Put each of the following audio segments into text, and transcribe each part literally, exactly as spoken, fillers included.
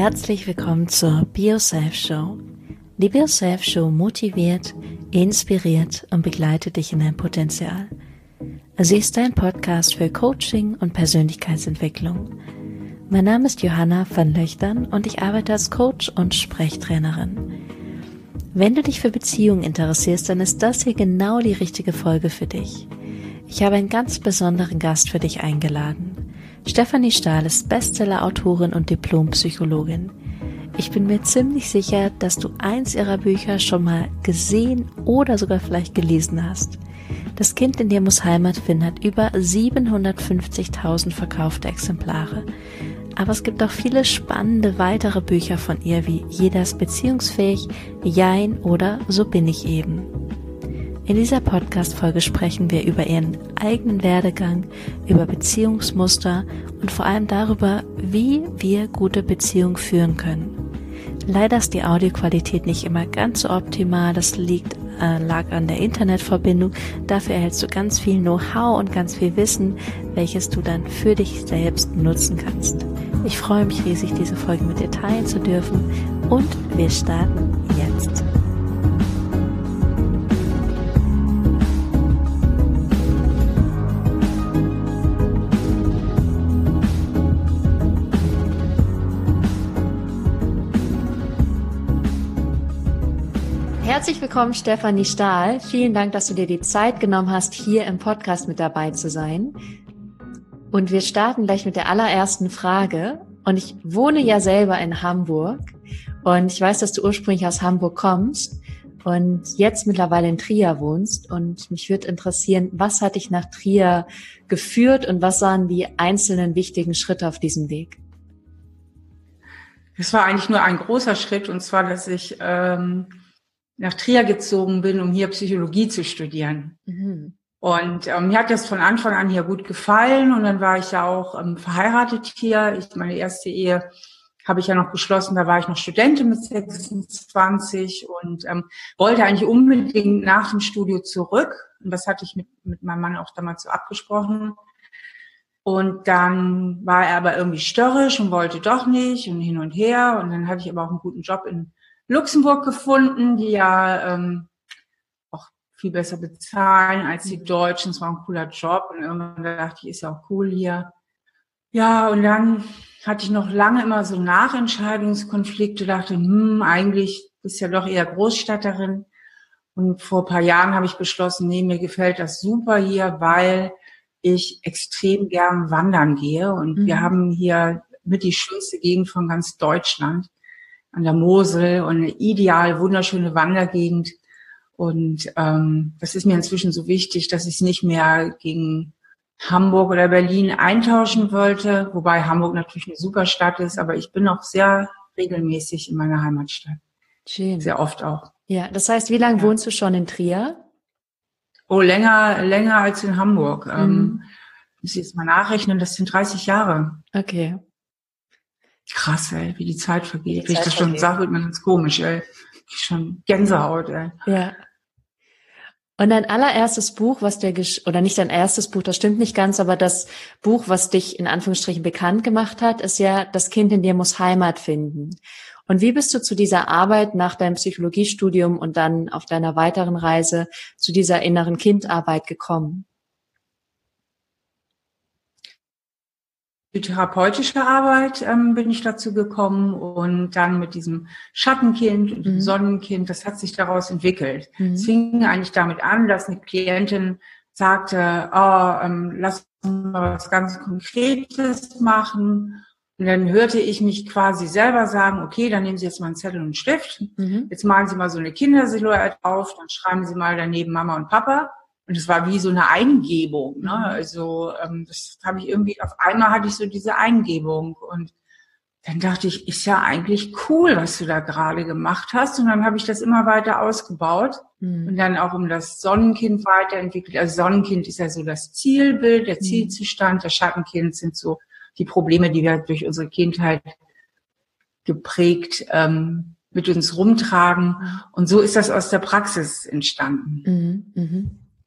Herzlich willkommen zur Be Yourself Show. Die Be Yourself Show motiviert, inspiriert und begleitet dich in dein Potenzial. Sie ist dein Podcast für Coaching und Persönlichkeitsentwicklung. Mein Name ist Johanna van Löchtern und ich arbeite als Coach und Sprechtrainerin. Wenn du dich für Beziehungen interessierst, dann ist das hier genau die richtige Folge für dich. Ich habe einen ganz besonderen Gast für dich eingeladen. Stefanie Stahl ist Bestseller-Autorin und Diplompsychologin. Ich bin mir ziemlich sicher, dass du eins ihrer Bücher schon mal gesehen oder sogar vielleicht gelesen hast. Das Kind in dir muss Heimat finden hat über siebenhundertfünfzigtausend verkaufte Exemplare. Aber es gibt auch viele spannende weitere Bücher von ihr, wie Jeder ist beziehungsfähig, Jein oder So bin ich eben. In dieser Podcast-Folge sprechen wir über ihren eigenen Werdegang, über Beziehungsmuster und vor allem darüber, wie wir gute Beziehungen führen können. Leider ist die Audioqualität nicht immer ganz so optimal, das liegt, äh, lag an der Internetverbindung. Dafür erhältst du ganz viel Know-how und ganz viel Wissen, welches du dann für dich selbst nutzen kannst. Ich freue mich riesig, diese Folge mit dir teilen zu dürfen und wir starten jetzt. Herzlich willkommen, Stefanie Stahl. Vielen Dank, dass du dir die Zeit genommen hast, hier im Podcast mit dabei zu sein. Und wir starten gleich mit der allerersten Frage. Und ich wohne ja selber in Hamburg. Und ich weiß, dass du ursprünglich aus Hamburg kommst und jetzt mittlerweile in Trier wohnst. Und mich würde interessieren, was hat dich nach Trier geführt und was waren die einzelnen wichtigen Schritte auf diesem Weg? Es war eigentlich nur ein großer Schritt, und zwar, dass ich ähm, nach Trier gezogen bin, um hier Psychologie zu studieren. Mhm. Und ähm, mir hat das von Anfang an hier gut gefallen. Und dann war ich ja auch ähm, verheiratet hier. Ich, meine erste Ehe habe ich ja noch geschlossen. Da war ich noch Studentin mit sechsundzwanzig und ähm, wollte eigentlich unbedingt nach dem Studio zurück. Und das hatte ich mit, mit meinem Mann auch damals so abgesprochen. Und dann war er aber irgendwie störrisch und wollte doch nicht und hin und her. Und dann hatte ich aber auch einen guten Job in Luxemburg gefunden, die ja ähm, auch viel besser bezahlen als die Deutschen. Es war ein cooler Job und irgendwann dachte ich, ist ja auch cool hier. Ja, und dann hatte ich noch lange immer so Nachentscheidungskonflikte, dachte, hm, eigentlich bist du ja doch eher Großstatterin. Und vor ein paar Jahren habe ich beschlossen, nee, mir gefällt das super hier, weil ich extrem gern wandern gehe. Und mhm. wir haben hier mit die schönste Gegend von ganz Deutschland an der Mosel und eine ideal wunderschöne Wandergegend. Und ähm, das ist mir inzwischen so wichtig, dass ich es nicht mehr gegen Hamburg oder Berlin eintauschen wollte, wobei Hamburg natürlich eine super Stadt ist, aber ich bin auch sehr regelmäßig in meiner Heimatstadt. Schön. Sehr oft auch. Ja, das heißt, wie lange ja. wohnst du schon in Trier? Oh, länger, länger als in Hamburg. Mhm. Ähm, muss ich jetzt mal nachrechnen, das sind dreißig Jahre. Okay. Krass, ey, wie die Zeit vergeht. Die Wenn ich Zeit das schon vergeht. sage, wird man ganz komisch, ey. Schon Gänsehaut, ey. Ja. Und dein allererstes Buch, was der, gesch- oder nicht dein erstes Buch, das stimmt nicht ganz, aber das Buch, was dich in Anführungsstrichen bekannt gemacht hat, ist ja Das Kind in dir muss Heimat finden. Und wie bist du zu dieser Arbeit nach deinem Psychologiestudium und dann auf deiner weiteren Reise zu dieser inneren Kindarbeit gekommen? Die therapeutische Arbeit ähm, bin ich dazu gekommen und dann mit diesem Schattenkind und dem mhm. Sonnenkind, das hat sich daraus entwickelt. Mhm. Es fing eigentlich damit an, dass eine Klientin sagte, oh, ähm, lass uns mal was ganz Konkretes machen. Und dann hörte ich mich quasi selber sagen, okay, dann nehmen Sie jetzt mal einen Zettel und einen Stift. Mhm. Jetzt malen Sie mal so eine Kindersilhouette auf, dann schreiben Sie mal daneben Mama und Papa. Und es war wie so eine Eingebung, ne? Also ähm, das habe ich irgendwie, auf einmal hatte ich so diese Eingebung. Und dann dachte ich, ist ja eigentlich cool, was du da gerade gemacht hast. Und dann habe ich das immer weiter ausgebaut mhm. und dann auch um das Sonnenkind weiterentwickelt. Also Sonnenkind ist ja so das Zielbild, der Zielzustand. Das Schattenkind sind so die Probleme, die wir durch unsere Kindheit geprägt ähm, mit uns rumtragen. Und so ist das aus der Praxis entstanden. Mhm. Mhm.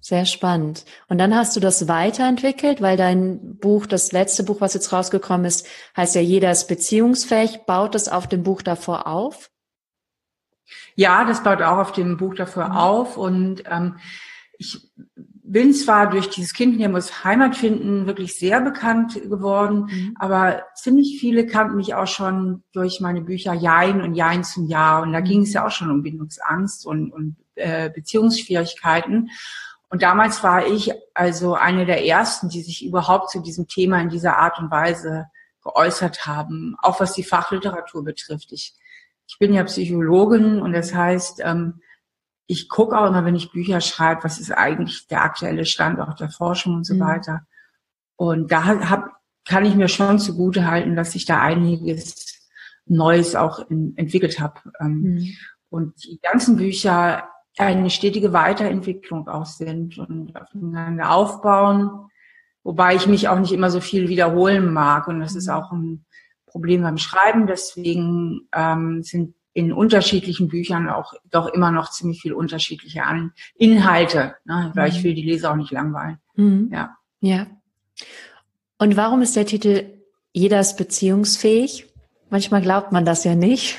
Sehr spannend. Und dann hast du das weiterentwickelt, weil dein Buch, das letzte Buch, was jetzt rausgekommen ist, heißt ja Jeder ist beziehungsfähig. Baut das auf dem Buch davor auf? Ja, das baut auch auf dem Buch davor mhm. auf. Und ähm, ich bin zwar durch dieses Kind hier muss Heimat finden wirklich sehr bekannt geworden, mhm. aber ziemlich viele kannten mich auch schon durch meine Bücher Jein und Jein zum Ja. Und da mhm. ging es ja auch schon um Bindungsangst und, und äh, Beziehungsschwierigkeiten. Und damals war ich also eine der ersten, die sich überhaupt zu diesem Thema in dieser Art und Weise geäußert haben, auch was die Fachliteratur betrifft. Ich, ich bin ja Psychologin und das heißt, ähm, ich gucke auch immer, wenn ich Bücher schreibe, was ist eigentlich der aktuelle Stand auch der Forschung und so mhm. weiter. Und da hab, kann ich mir schon zugutehalten, dass ich da einiges Neues auch in, entwickelt habe. Ähm, mhm. Und die ganzen Bücher eine stetige Weiterentwicklung auch sind und aufeinander aufbauen, wobei ich mich auch nicht immer so viel wiederholen mag. Und das ist auch ein Problem beim Schreiben. Deswegen ähm, sind in unterschiedlichen Büchern auch doch immer noch ziemlich viel unterschiedliche An- Inhalte, ne? Weil mhm. ich will die Leser auch nicht langweilen. Mhm. Ja. Ja. Und warum ist der Titel Jeder ist beziehungsfähig? Manchmal glaubt man das ja nicht.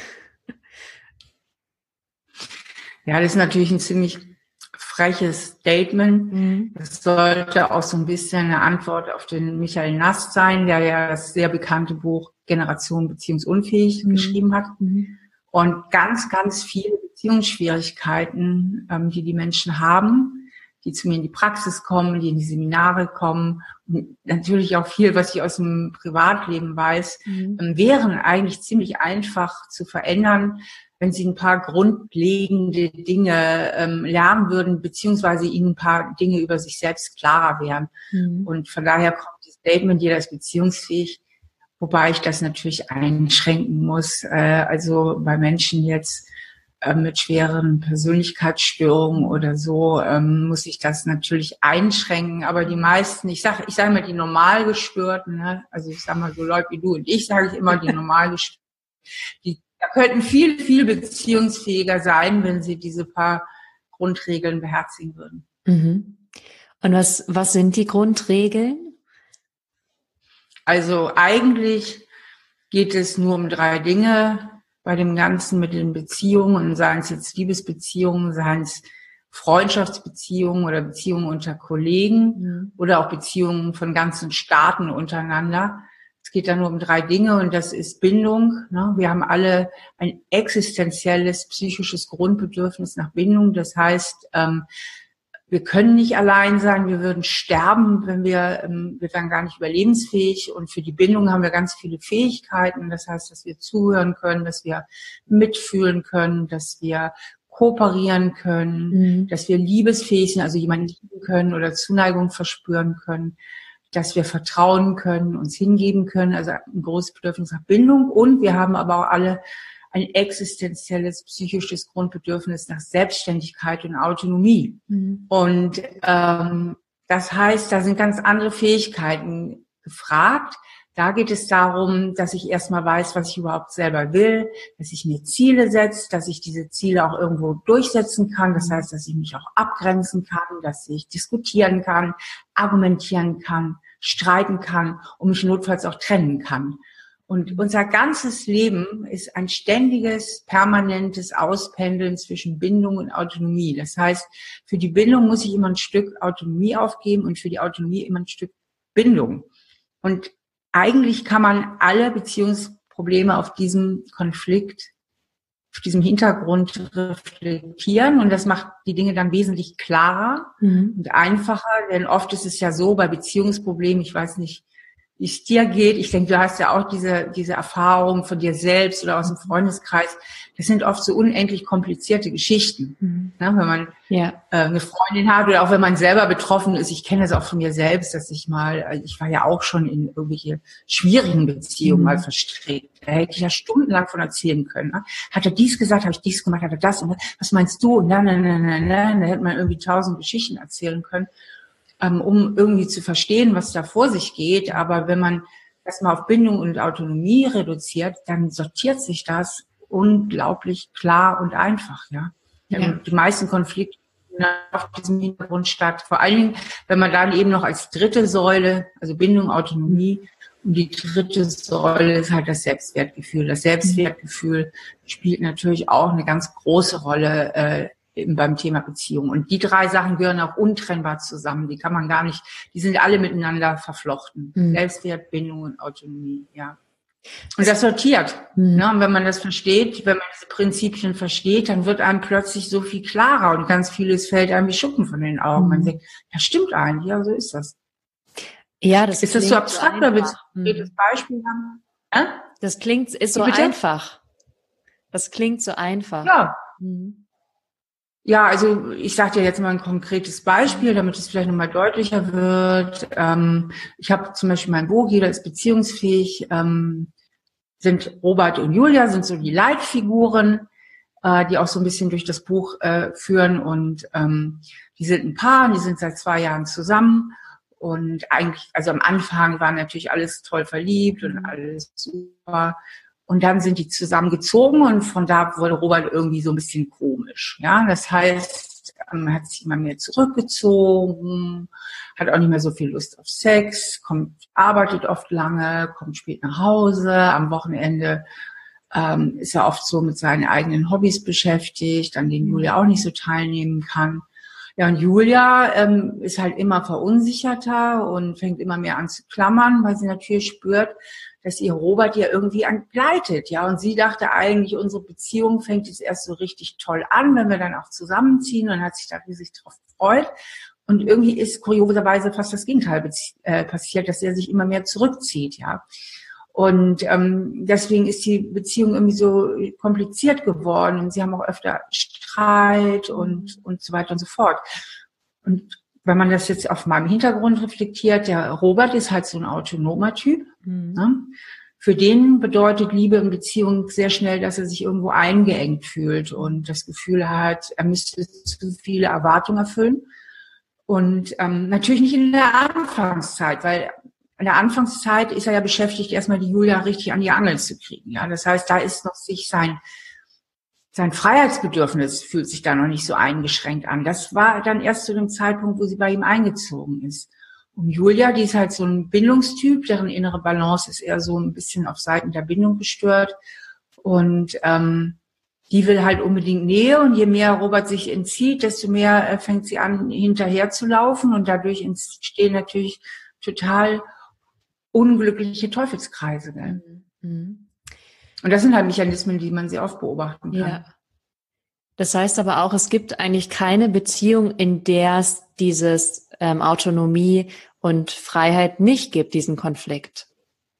Ja, das ist natürlich ein ziemlich freches Statement. Mhm. Das sollte auch so ein bisschen eine Antwort auf den Michael Nast sein, der ja das sehr bekannte Buch Generation beziehungsunfähig mhm. geschrieben hat. Mhm. Und ganz, ganz viele Beziehungsschwierigkeiten, ähm, die die Menschen haben, die zu mir in die Praxis kommen, die in die Seminare kommen, und natürlich auch viel, was ich aus dem Privatleben weiß, mhm. ähm, wären eigentlich ziemlich einfach zu verändern, wenn sie ein paar grundlegende Dinge ähm, lernen würden, beziehungsweise ihnen ein paar Dinge über sich selbst klarer wären. Mhm. Und von daher kommt das Statement, jeder ist beziehungsfähig, wobei ich das natürlich einschränken muss. Äh, also bei Menschen jetzt äh, mit schweren Persönlichkeitsstörungen oder so ähm, muss ich das natürlich einschränken. Aber die meisten, ich sage ich sag mal die Normalgestörten, ne? Also ich sage mal so Leute wie du und ich, sage ich immer die Normalgestörten, die da könnten viel, viel beziehungsfähiger sein, wenn sie diese paar Grundregeln beherzigen würden. Mhm. Und was, was sind die Grundregeln? Also eigentlich geht es nur um drei Dinge bei dem Ganzen mit den Beziehungen, seien es jetzt Liebesbeziehungen, seien es Freundschaftsbeziehungen oder Beziehungen unter Kollegen mhm. oder auch Beziehungen von ganzen Staaten untereinander. Es geht da nur um drei Dinge und das ist Bindung. Ne? Wir haben alle ein existenzielles psychisches Grundbedürfnis nach Bindung. Das heißt, ähm, wir können nicht allein sein, wir würden sterben, wenn wir, ähm, wir wären gar nicht überlebensfähig. Und für die Bindung haben wir ganz viele Fähigkeiten. Das heißt, dass wir zuhören können, dass wir mitfühlen können, dass wir kooperieren können, mhm. dass wir liebesfähig sind, also jemanden lieben können oder Zuneigung verspüren können, dass wir vertrauen können, uns hingeben können, also ein großes Bedürfnis nach Bindung. Und wir haben aber auch alle ein existenzielles psychisches Grundbedürfnis nach Selbstständigkeit und Autonomie. Mhm. Und ähm, das heißt, da sind ganz andere Fähigkeiten gefragt. Da geht es darum, dass ich erstmal weiß, was ich überhaupt selber will, dass ich mir Ziele setze, dass ich diese Ziele auch irgendwo durchsetzen kann. Das heißt, dass ich mich auch abgrenzen kann, dass ich diskutieren kann, argumentieren kann, streiten kann und mich notfalls auch trennen kann. Und unser ganzes Leben ist ein ständiges, permanentes Auspendeln zwischen Bindung und Autonomie. Das heißt, für die Bindung muss ich immer ein Stück Autonomie aufgeben und für die Autonomie immer ein Stück Bindung. Und eigentlich kann man alle Beziehungsprobleme auf diesem Konflikt, auf diesem Hintergrund reflektieren und das macht die Dinge dann wesentlich klarer mhm. und einfacher, denn oft ist es ja so bei Beziehungsproblemen, ich weiß nicht, wie es dir geht, ich denke, du hast ja auch diese diese Erfahrung von dir selbst oder aus dem Freundeskreis, das sind oft so unendlich komplizierte Geschichten, mhm. ne, wenn man ja. äh, eine Freundin hat oder auch wenn man selber betroffen ist. Ich kenne das auch von mir selbst, dass ich mal, ich war ja auch schon in irgendwelche schwierigen Beziehungen mhm. mal verstrickt. Da hätte ich ja stundenlang von erzählen können. Ne? Hat er dies gesagt, habe ich dies gemacht, hat er das und was meinst du? Und dann, dann, dann, dann, dann, da hätte man irgendwie tausend Geschichten erzählen können, um irgendwie zu verstehen, was da vor sich geht. Aber wenn man das mal auf Bindung und Autonomie reduziert, dann sortiert sich das unglaublich klar und einfach. Ja, ja. Die meisten Konflikte auf diesem Hintergrund statt. Vor allen Dingen, wenn man dann eben noch als dritte Säule, also Bindung, Autonomie, und die dritte Säule ist halt das Selbstwertgefühl. Das Selbstwertgefühl spielt natürlich auch eine ganz große Rolle äh, eben beim Thema Beziehung. Und die drei Sachen gehören auch untrennbar zusammen. Die kann man gar nicht, die sind alle miteinander verflochten. Mhm. Selbstwert, Bindung und Autonomie, ja. Und das sortiert. Mhm. Ne? Und wenn man das versteht, wenn man diese Prinzipien versteht, dann wird einem plötzlich so viel klarer und ganz vieles fällt einem wie Schuppen von den Augen. Mhm. Man denkt, ja, stimmt eigentlich, ja, so ist das. Ja, das ist das so abstrakt so oder willst du ein konkretes Beispiel haben? Ja? Das klingt, ist so Bitte? einfach. Das klingt so einfach. Ja. Mhm. Ja, also ich sage dir jetzt mal ein konkretes Beispiel, damit es vielleicht nochmal deutlicher wird. Ähm, ich habe zum Beispiel mein Buch, jeder ist beziehungsfähig, ähm, sind Robert und Julia, sind so die Leitfiguren, äh, die auch so ein bisschen durch das Buch äh, führen. Und ähm, die sind ein Paar, die sind seit zwei Jahren zusammen. Und eigentlich, also am Anfang war natürlich alles toll verliebt und alles super. Und dann sind die zusammengezogen und von da wurde Robert irgendwie so ein bisschen komisch. Ja, das heißt, man hat sich immer mehr zurückgezogen, hat auch nicht mehr so viel Lust auf Sex, kommt, arbeitet oft lange, kommt spät nach Hause. Am Wochenende ähm, ist er oft so mit seinen eigenen Hobbys beschäftigt, an denen Julia auch nicht so teilnehmen kann. Ja, und Julia ähm, ist halt immer verunsicherter und fängt immer mehr an zu klammern, weil sie natürlich spürt, dass ihr Robert ja irgendwie entgleitet. Ja, und sie dachte eigentlich, unsere Beziehung fängt jetzt erst so richtig toll an, wenn wir dann auch zusammenziehen, und hat sich da riesig drauf gefreut. Und irgendwie ist kurioserweise fast das Gegenteil äh, passiert, dass er sich immer mehr zurückzieht, ja. Und ähm, deswegen ist die Beziehung irgendwie so kompliziert geworden und sie haben auch öfter Streit und und so weiter und so fort. Und wenn man das jetzt auf meinem Hintergrund reflektiert, der Robert ist halt so ein autonomer Typ. Mhm. Ne? Für den bedeutet Liebe in Beziehung sehr schnell, dass er sich irgendwo eingeengt fühlt und das Gefühl hat, er müsste zu viele Erwartungen erfüllen. Und ähm, natürlich nicht in der Anfangszeit, weil in der Anfangszeit ist er ja beschäftigt, erstmal die Julia richtig an die Angel zu kriegen. Ja, das heißt, da ist noch sich sein, sein Freiheitsbedürfnis fühlt sich da noch nicht so eingeschränkt an. Das war dann erst zu dem Zeitpunkt, wo sie bei ihm eingezogen ist. Und Julia, die ist halt so ein Bindungstyp, deren innere Balance ist eher so ein bisschen auf Seiten der Bindung gestört. Und ähm, die will halt unbedingt Nähe. Und je mehr Robert sich entzieht, desto mehr äh, fängt sie an, hinterher zu laufen. Und dadurch entstehen natürlich total unglückliche Teufelskreise. Gell? Mhm. Und das sind halt Mechanismen, die man sehr oft beobachten kann. Ja. Das heißt aber auch, es gibt eigentlich keine Beziehung, in der es dieses ähm, Autonomie und Freiheit nicht gibt, diesen Konflikt.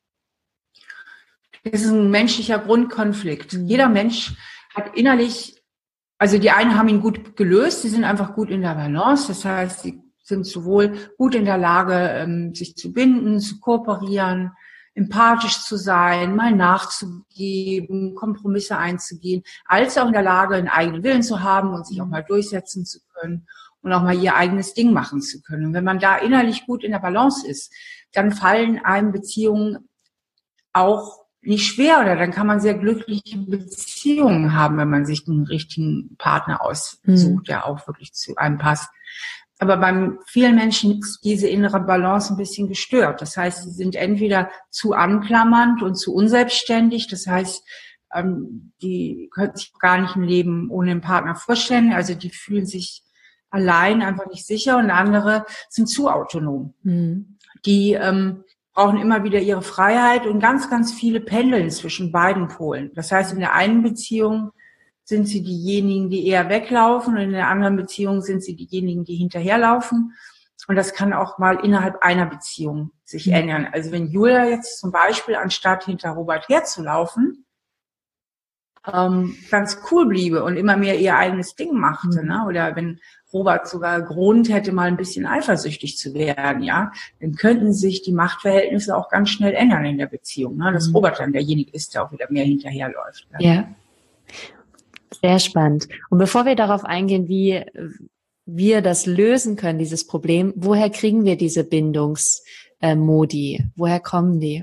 Es ist ein menschlicher Grundkonflikt. Mhm. Jeder Mensch hat innerlich, also die einen haben ihn gut gelöst, die sind einfach gut in der Balance. Das heißt, sie sind sowohl gut in der Lage, sich zu binden, zu kooperieren, empathisch zu sein, mal nachzugeben, Kompromisse einzugehen, als auch in der Lage, einen eigenen Willen zu haben und sich auch mal durchsetzen zu können und auch mal ihr eigenes Ding machen zu können. Und wenn man da innerlich gut in der Balance ist, dann fallen einem Beziehungen auch nicht schwer, oder dann kann man sehr glückliche Beziehungen haben, wenn man sich einen richtigen Partner aussucht, mhm. der auch wirklich zu einem passt. Aber beim vielen Menschen ist diese innere Balance ein bisschen gestört. Das heißt, sie sind entweder zu anklammernd und zu unselbstständig. Das heißt, die können sich gar nicht ein Leben ohne einen Partner vorstellen. Also die fühlen sich allein einfach nicht sicher. Und andere sind zu autonom. Mhm. Die ähm, brauchen immer wieder ihre Freiheit, und ganz, ganz viele pendeln zwischen beiden Polen. Das heißt, in der einen Beziehung sind sie diejenigen, die eher weglaufen, und in der anderen Beziehung sind sie diejenigen, die hinterherlaufen. Und das kann auch mal innerhalb einer Beziehung sich mhm. ändern. Also wenn Julia jetzt zum Beispiel, anstatt hinter Robert herzulaufen, ähm, ganz cool bliebe und immer mehr ihr eigenes Ding machte, mhm. ne? Oder wenn Robert sogar Grund hätte, mal ein bisschen eifersüchtig zu werden, ja, dann könnten sich die Machtverhältnisse auch ganz schnell ändern in der Beziehung, ne? Dass mhm. Robert dann derjenige ist, der auch wieder mehr hinterherläuft. Ja. ja. Sehr spannend. Und bevor wir darauf eingehen, wie wir das lösen können, dieses Problem, woher kriegen wir diese Bindungsmodi? Woher kommen die?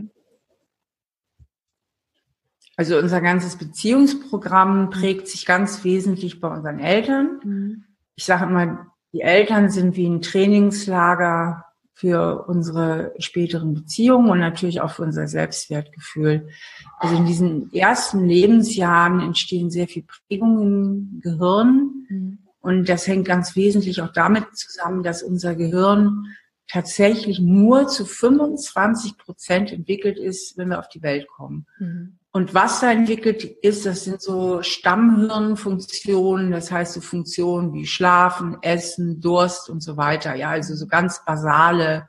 Also unser ganzes Beziehungsprogramm prägt sich ganz wesentlich bei unseren Eltern. Mhm. ich sage immer, die Eltern sind wie ein Trainingslager für unsere späteren Beziehungen und natürlich auch für unser Selbstwertgefühl. Also in diesen ersten Lebensjahren entstehen sehr viel Prägungen im Gehirn. Mhm. Und das hängt ganz wesentlich auch damit zusammen, dass unser Gehirn tatsächlich nur zu fünfundzwanzig Prozent entwickelt ist, wenn wir auf die Welt kommen. Mhm. Und was da entwickelt ist, das sind so Stammhirnfunktionen, das heißt so Funktionen wie Schlafen, Essen, Durst und so weiter. Ja, also so ganz basale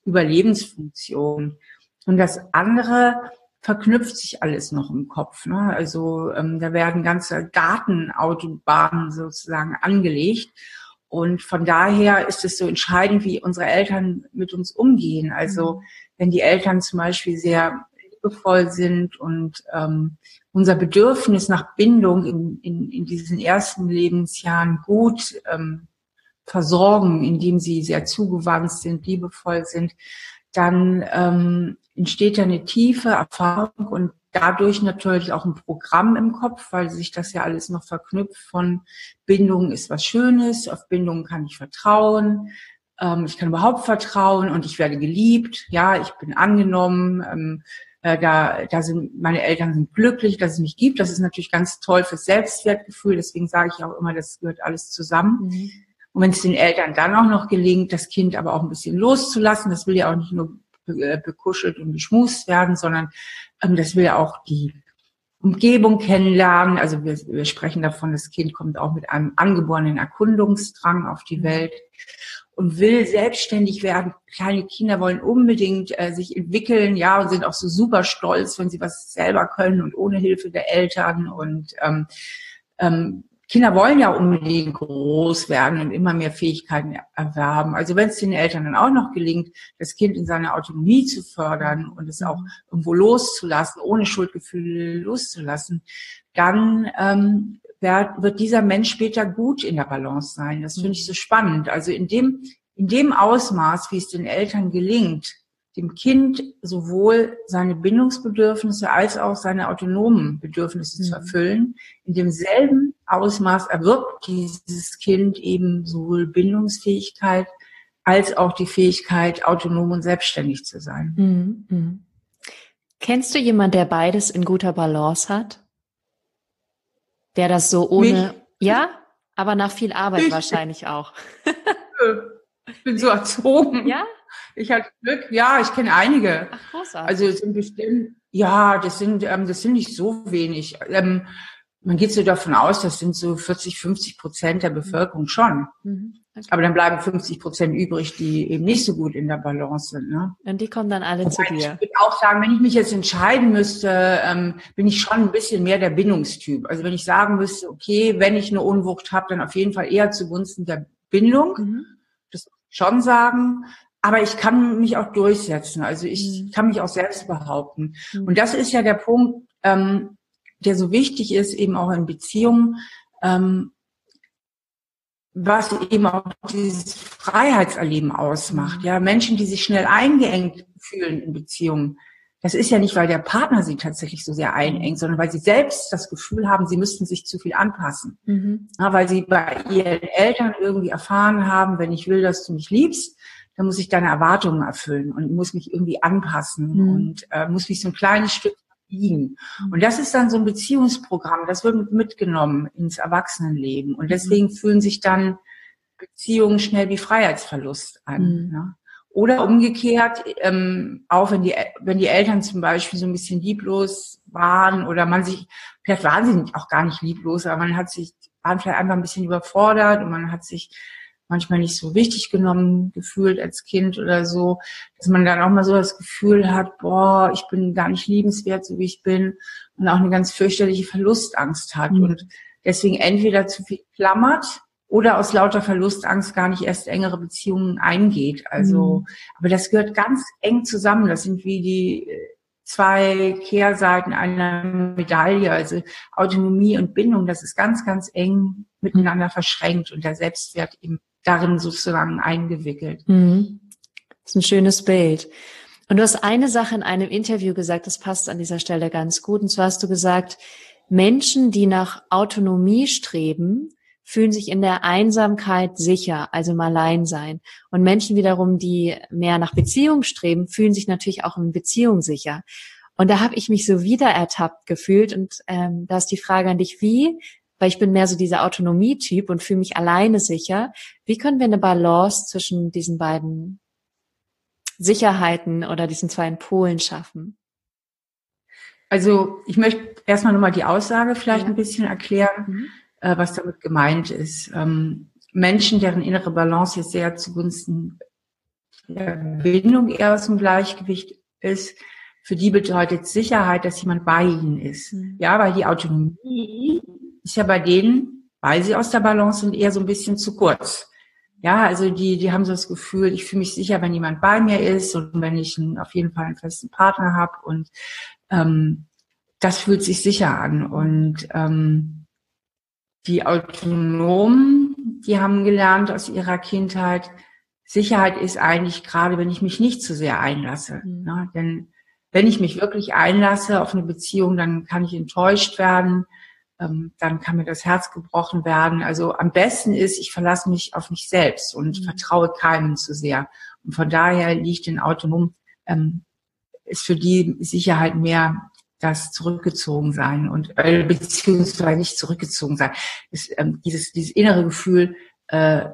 Überlebensfunktionen. Und das andere verknüpft sich alles noch im Kopf. Ne? Also ähm, da werden ganze Gartenautobahnen sozusagen angelegt. Und von daher ist es so entscheidend, wie unsere Eltern mit uns umgehen. Also wenn die Eltern zum Beispiel sehr liebevoll sind und ähm, unser Bedürfnis nach Bindung in, in, in diesen ersten Lebensjahren gut ähm, versorgen, indem sie sehr zugewandt sind, liebevoll sind, dann ähm, entsteht da eine tiefe Erfahrung und dadurch natürlich auch ein Programm im Kopf, weil sich das ja alles noch verknüpft von Bindung ist was Schönes, auf Bindung kann ich vertrauen, ähm, ich kann überhaupt vertrauen und ich werde geliebt, ja, ich bin angenommen, ähm, äh, da, da sind meine Eltern sind glücklich, dass es mich gibt. Das ist natürlich ganz toll fürs Selbstwertgefühl, deswegen sage ich auch immer, das gehört alles zusammen. Mhm. Und wenn es den Eltern dann auch noch gelingt, das Kind aber auch ein bisschen loszulassen, das will ja auch nicht nur bekuschelt und geschmust werden, sondern ähm, das will auch die Umgebung kennenlernen. Also wir, wir sprechen davon, das Kind kommt auch mit einem angeborenen Erkundungsdrang auf die Welt und will selbstständig werden. Kleine Kinder wollen unbedingt äh, sich entwickeln, ja, und sind auch so super stolz, wenn sie was selber können und ohne Hilfe der Eltern. Und ähm, ähm, Kinder wollen ja unbedingt groß werden und immer mehr Fähigkeiten erwerben. Also wenn es den Eltern dann auch noch gelingt, das Kind in seiner Autonomie zu fördern und es auch irgendwo loszulassen, ohne Schuldgefühle loszulassen, dann ähm, wird, wird dieser Mensch später gut in der Balance sein. Das finde ich so spannend. Also in dem, in dem Ausmaß, wie es den Eltern gelingt, dem Kind sowohl seine Bindungsbedürfnisse als auch seine autonomen Bedürfnisse mhm. zu erfüllen, in demselben Ausmaß erwirbt dieses Kind eben sowohl Bindungsfähigkeit als auch die Fähigkeit, autonom und selbstständig zu sein. Mhm. Mhm. Kennst du jemanden, der beides in guter Balance hat? Der das so ohne... Mich? Ja, aber nach viel Arbeit ich. wahrscheinlich auch. Ich bin so erzogen. Ja? Ich hatte Glück, ja, ich kenne einige. Ach, großartig. Also es sind bestimmt, ja, das sind, ähm, das sind nicht so wenig. Ähm, man geht so davon aus, das sind so vierzig, fünfzig Prozent der Bevölkerung schon. Mhm. Okay. Aber dann bleiben fünfzig Prozent übrig, die eben nicht so gut in der Balance sind. Ne? Und die kommen dann alle zu dir. Ich würde auch sagen, wenn ich mich jetzt entscheiden müsste, ähm, bin ich schon ein bisschen mehr der Bindungstyp. Also wenn ich sagen müsste, okay, wenn ich eine Unwucht habe, dann auf jeden Fall eher zugunsten der Bindung. Mhm. Das muss ich schon sagen. Aber ich kann mich auch durchsetzen. Also ich mhm. kann mich auch selbst behaupten. Mhm. Und das ist ja der Punkt, ähm, der so wichtig ist, eben auch in Beziehungen, ähm, was eben auch dieses Freiheitserleben ausmacht. Mhm. Ja, Menschen, die sich schnell eingeengt fühlen in Beziehungen. Das ist ja nicht, weil der Partner sie tatsächlich so sehr einengt, sondern weil sie selbst das Gefühl haben, sie müssten sich zu viel anpassen. Mhm. Ja, weil sie bei ihren Eltern irgendwie erfahren haben, wenn ich will, dass du mich liebst, dann muss ich deine Erwartungen erfüllen und muss mich irgendwie anpassen mhm. und äh, muss mich so ein kleines Stück biegen. Mhm. Und das ist dann so ein Beziehungsprogramm, das wird mitgenommen ins Erwachsenenleben. Und deswegen mhm. fühlen sich dann Beziehungen schnell wie Freiheitsverlust an. Mhm. Ne? Oder umgekehrt, ähm, auch wenn die, wenn die Eltern zum Beispiel so ein bisschen lieblos waren oder man sich, vielleicht waren sie auch gar nicht lieblos, aber man hat sich, waren vielleicht einfach ein bisschen überfordert und man hat sich manchmal nicht so wichtig genommen gefühlt als Kind oder so, dass man dann auch mal so das Gefühl hat, boah, ich bin gar nicht liebenswert, so wie ich bin, und auch eine ganz fürchterliche Verlustangst hat mhm. und deswegen entweder zu viel klammert oder aus lauter Verlustangst gar nicht erst engere Beziehungen eingeht. Also, mhm. aber das gehört ganz eng zusammen. Das sind wie die zwei Kehrseiten einer Medaille. Also Autonomie und Bindung, das ist ganz, ganz eng miteinander verschränkt und der Selbstwert eben darin sozusagen eingewickelt. Mhm. Das ist ein schönes Bild. Und du hast eine Sache in einem Interview gesagt, das passt an dieser Stelle ganz gut. Und zwar hast du gesagt, Menschen, die nach Autonomie streben, fühlen sich in der Einsamkeit sicher, also im Alleinsein. Und Menschen wiederum, die mehr nach Beziehung streben, fühlen sich natürlich auch in Beziehung sicher. Und da habe ich mich so wieder ertappt gefühlt. Und ähm, da ist die Frage an dich, wie, weil ich bin mehr so dieser Autonomie-Typ und fühle mich alleine sicher, wie können wir eine Balance zwischen diesen beiden Sicherheiten oder diesen zwei Polen schaffen? Also ich möchte erstmal nochmal die Aussage vielleicht ja. ein bisschen erklären, mhm. äh, was damit gemeint ist. Ähm, Menschen, deren innere Balance jetzt sehr zugunsten der Bindung eher aus dem Gleichgewicht ist, für die bedeutet Sicherheit, dass jemand bei ihnen ist. Mhm. Ja, weil die Autonomie ist ja bei denen, weil sie aus der Balance sind, eher so ein bisschen zu kurz. Ja, also die, die haben so das Gefühl, ich fühle mich sicher, wenn jemand bei mir ist und wenn ich einen, auf jeden Fall einen festen Partner habe und ähm, das fühlt sich sicher an. Und ähm, die Autonomen, die haben gelernt aus ihrer Kindheit, Sicherheit ist eigentlich gerade, wenn ich mich nicht zu sehr einlasse. Mhm. Ne? Denn wenn ich mich wirklich einlasse auf eine Beziehung, dann kann ich enttäuscht werden, ähm, dann kann mir das Herz gebrochen werden. Also am besten ist, ich verlasse mich auf mich selbst und mhm. vertraue keinem zu sehr. Und von daher liegt den Autonomen, ähm, ist für die Sicherheit mehr das zurückgezogen sein und äh, beziehungsweise nicht zurückgezogen sein. Ist, ähm, dieses, dieses innere Gefühl, äh,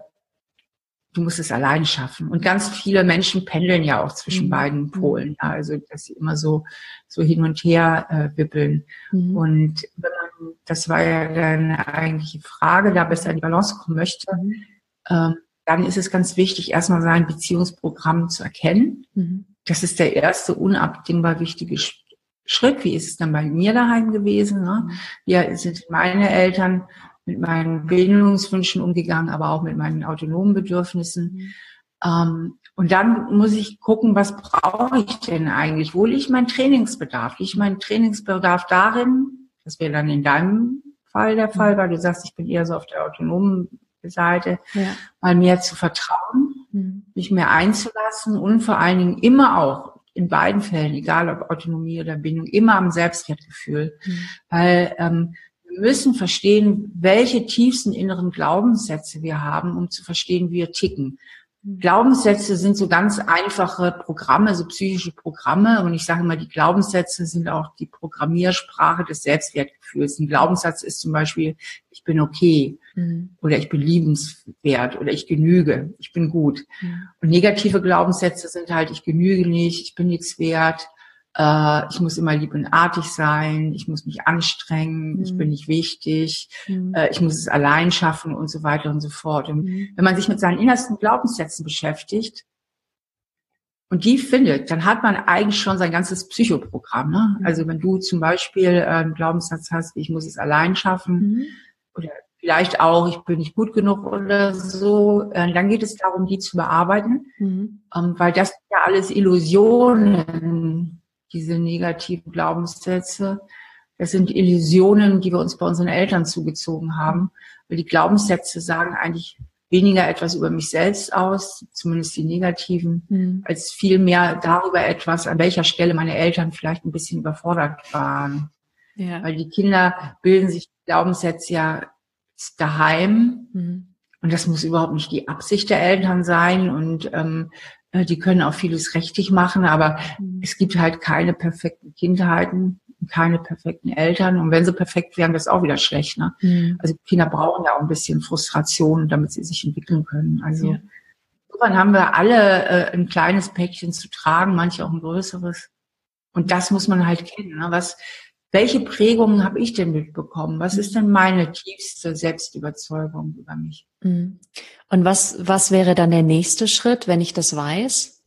du musst es allein schaffen. Und ganz viele Menschen pendeln ja auch zwischen mhm. beiden Polen. Ja, also, dass sie immer so, so hin und her äh, wippeln. Mhm. Und wenn man, das war ja deine eigentliche Frage, da besser in die Balance kommen möchte, mhm. ähm, dann ist es ganz wichtig, erstmal sein Beziehungsprogramm zu erkennen. Mhm. Das ist der erste unabdingbar wichtige Schritt. Wie ist es dann bei mir daheim gewesen? Ne? Wie sind meine Eltern mit meinen Bindungswünschen umgegangen, aber auch mit meinen autonomen Bedürfnissen. Mhm. Ähm, und dann muss ich gucken, was brauche ich denn eigentlich? Wo liegt mein Trainingsbedarf? Liegt mein Trainingsbedarf darin, das wäre dann in deinem Fall der Fall, weil du sagst, ich bin eher so auf der autonomen Seite, ja. mal mehr zu vertrauen, mhm. mich mehr einzulassen und vor allen Dingen immer auch in beiden Fällen, egal ob Autonomie oder Bindung, immer am Selbstwertgefühl. Mhm. Weil ähm, wir müssen verstehen, welche tiefsten inneren Glaubenssätze wir haben, um zu verstehen, wie wir ticken. Glaubenssätze sind so ganz einfache Programme, so psychische Programme. Und ich sage immer, die Glaubenssätze sind auch die Programmiersprache des Selbstwertgefühls. Ein Glaubenssatz ist zum Beispiel, ich bin okay, mhm. oder ich bin liebenswert oder ich genüge, ich bin gut. Mhm. Und negative Glaubenssätze sind halt, ich genüge nicht, ich bin nichts wert, äh, ich muss immer lieb und artig sein, ich muss mich anstrengen, mhm. ich bin nicht wichtig, mhm. äh, ich muss es allein schaffen und so weiter und so fort. Und mhm. wenn man sich mit seinen innersten Glaubenssätzen beschäftigt und die findet, dann hat man eigentlich schon sein ganzes Psychoprogramm. Ne? Mhm. Also wenn du zum Beispiel äh, einen Glaubenssatz hast, ich muss es allein schaffen, mhm. oder vielleicht auch, ich bin nicht gut genug oder so, äh, dann geht es darum, die zu bearbeiten, mhm. ähm, weil das sind ja alles Illusionen, diese negativen Glaubenssätze. Das sind Illusionen, die wir uns bei unseren Eltern zugezogen haben, weil die Glaubenssätze sagen eigentlich weniger etwas über mich selbst aus, zumindest die negativen, mhm. als viel mehr darüber etwas, an welcher Stelle meine Eltern vielleicht ein bisschen überfordert waren. Ja. Weil die Kinder bilden sich Glaubenssätze ja daheim, mhm. und das muss überhaupt nicht die Absicht der Eltern sein und ähm, die können auch vieles richtig machen, aber mhm. es gibt halt keine perfekten Kindheiten, keine perfekten Eltern. Und wenn sie perfekt wären, wäre es auch wieder schlecht. Ne? Mhm. Also Kinder brauchen ja auch ein bisschen Frustration, damit sie sich entwickeln können. Also ja. Insofern haben wir alle äh, ein kleines Päckchen zu tragen, manche auch ein größeres. Und das muss man halt kennen. Ne? Was, welche Prägungen habe ich denn mitbekommen? Was ist denn meine tiefste Selbstüberzeugung über mich? Mhm. Und was, was wäre dann der nächste Schritt, wenn ich das weiß?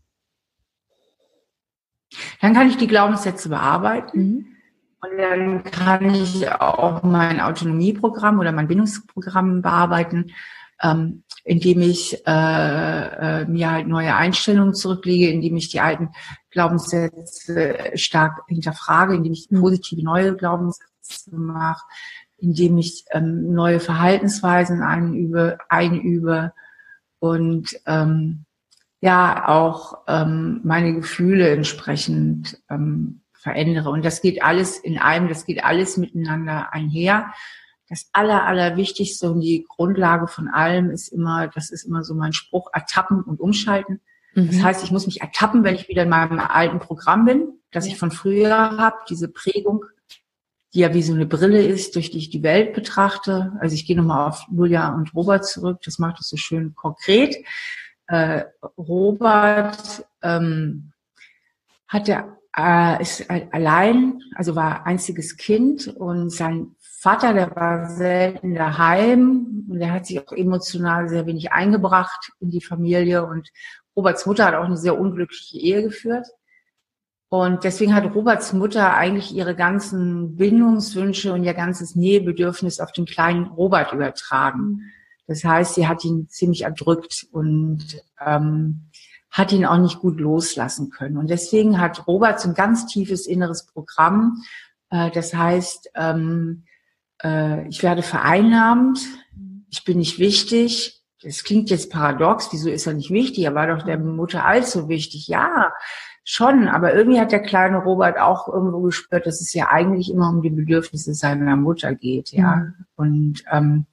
Dann kann ich die Glaubenssätze bearbeiten. Mhm. Und dann kann ich auch mein Autonomieprogramm oder mein Bindungsprogramm bearbeiten, ähm, indem ich äh, äh, mir halt neue Einstellungen zurücklege, indem ich die alten Glaubenssätze stark hinterfrage, indem ich positive neue Glaubenssätze mache, indem ich ähm, neue Verhaltensweisen einübe, einübe und ähm, ja auch ähm, meine Gefühle entsprechend ähm, verändere. Und das geht alles in einem, das geht alles miteinander einher. das Aller, Allerwichtigste und die Grundlage von allem ist immer, das ist immer so mein Spruch, ertappen und umschalten. Mhm. Das heißt, ich muss mich ertappen, wenn ich wieder in meinem alten Programm bin, das ja. ich von früher habe, diese Prägung, die ja wie so eine Brille ist, durch die ich die Welt betrachte. Also ich gehe nochmal auf Julia und Robert zurück, das macht es so schön konkret. Äh, Robert ähm, hatte, äh, ist allein, also war einziges Kind und sein Vater, der war selten daheim und der hat sich auch emotional sehr wenig eingebracht in die Familie und Roberts Mutter hat auch eine sehr unglückliche Ehe geführt. Und deswegen hat Roberts Mutter eigentlich ihre ganzen Bindungswünsche und ihr ganzes Nähebedürfnis auf den kleinen Robert übertragen. Das heißt, sie hat ihn ziemlich erdrückt und ähm, hat ihn auch nicht gut loslassen können. Und deswegen hat Robert so ein ganz tiefes inneres Programm. Äh, das heißt, ähm, äh, ich werde vereinnahmt, ich bin nicht wichtig. Das klingt jetzt paradox, wieso ist er nicht wichtig? Er war doch der Mutter allzu wichtig. Ja, schon, aber irgendwie hat der kleine Robert auch irgendwo gespürt, dass es ja eigentlich immer um die Bedürfnisse seiner Mutter geht, ja. Mhm. Und ähm,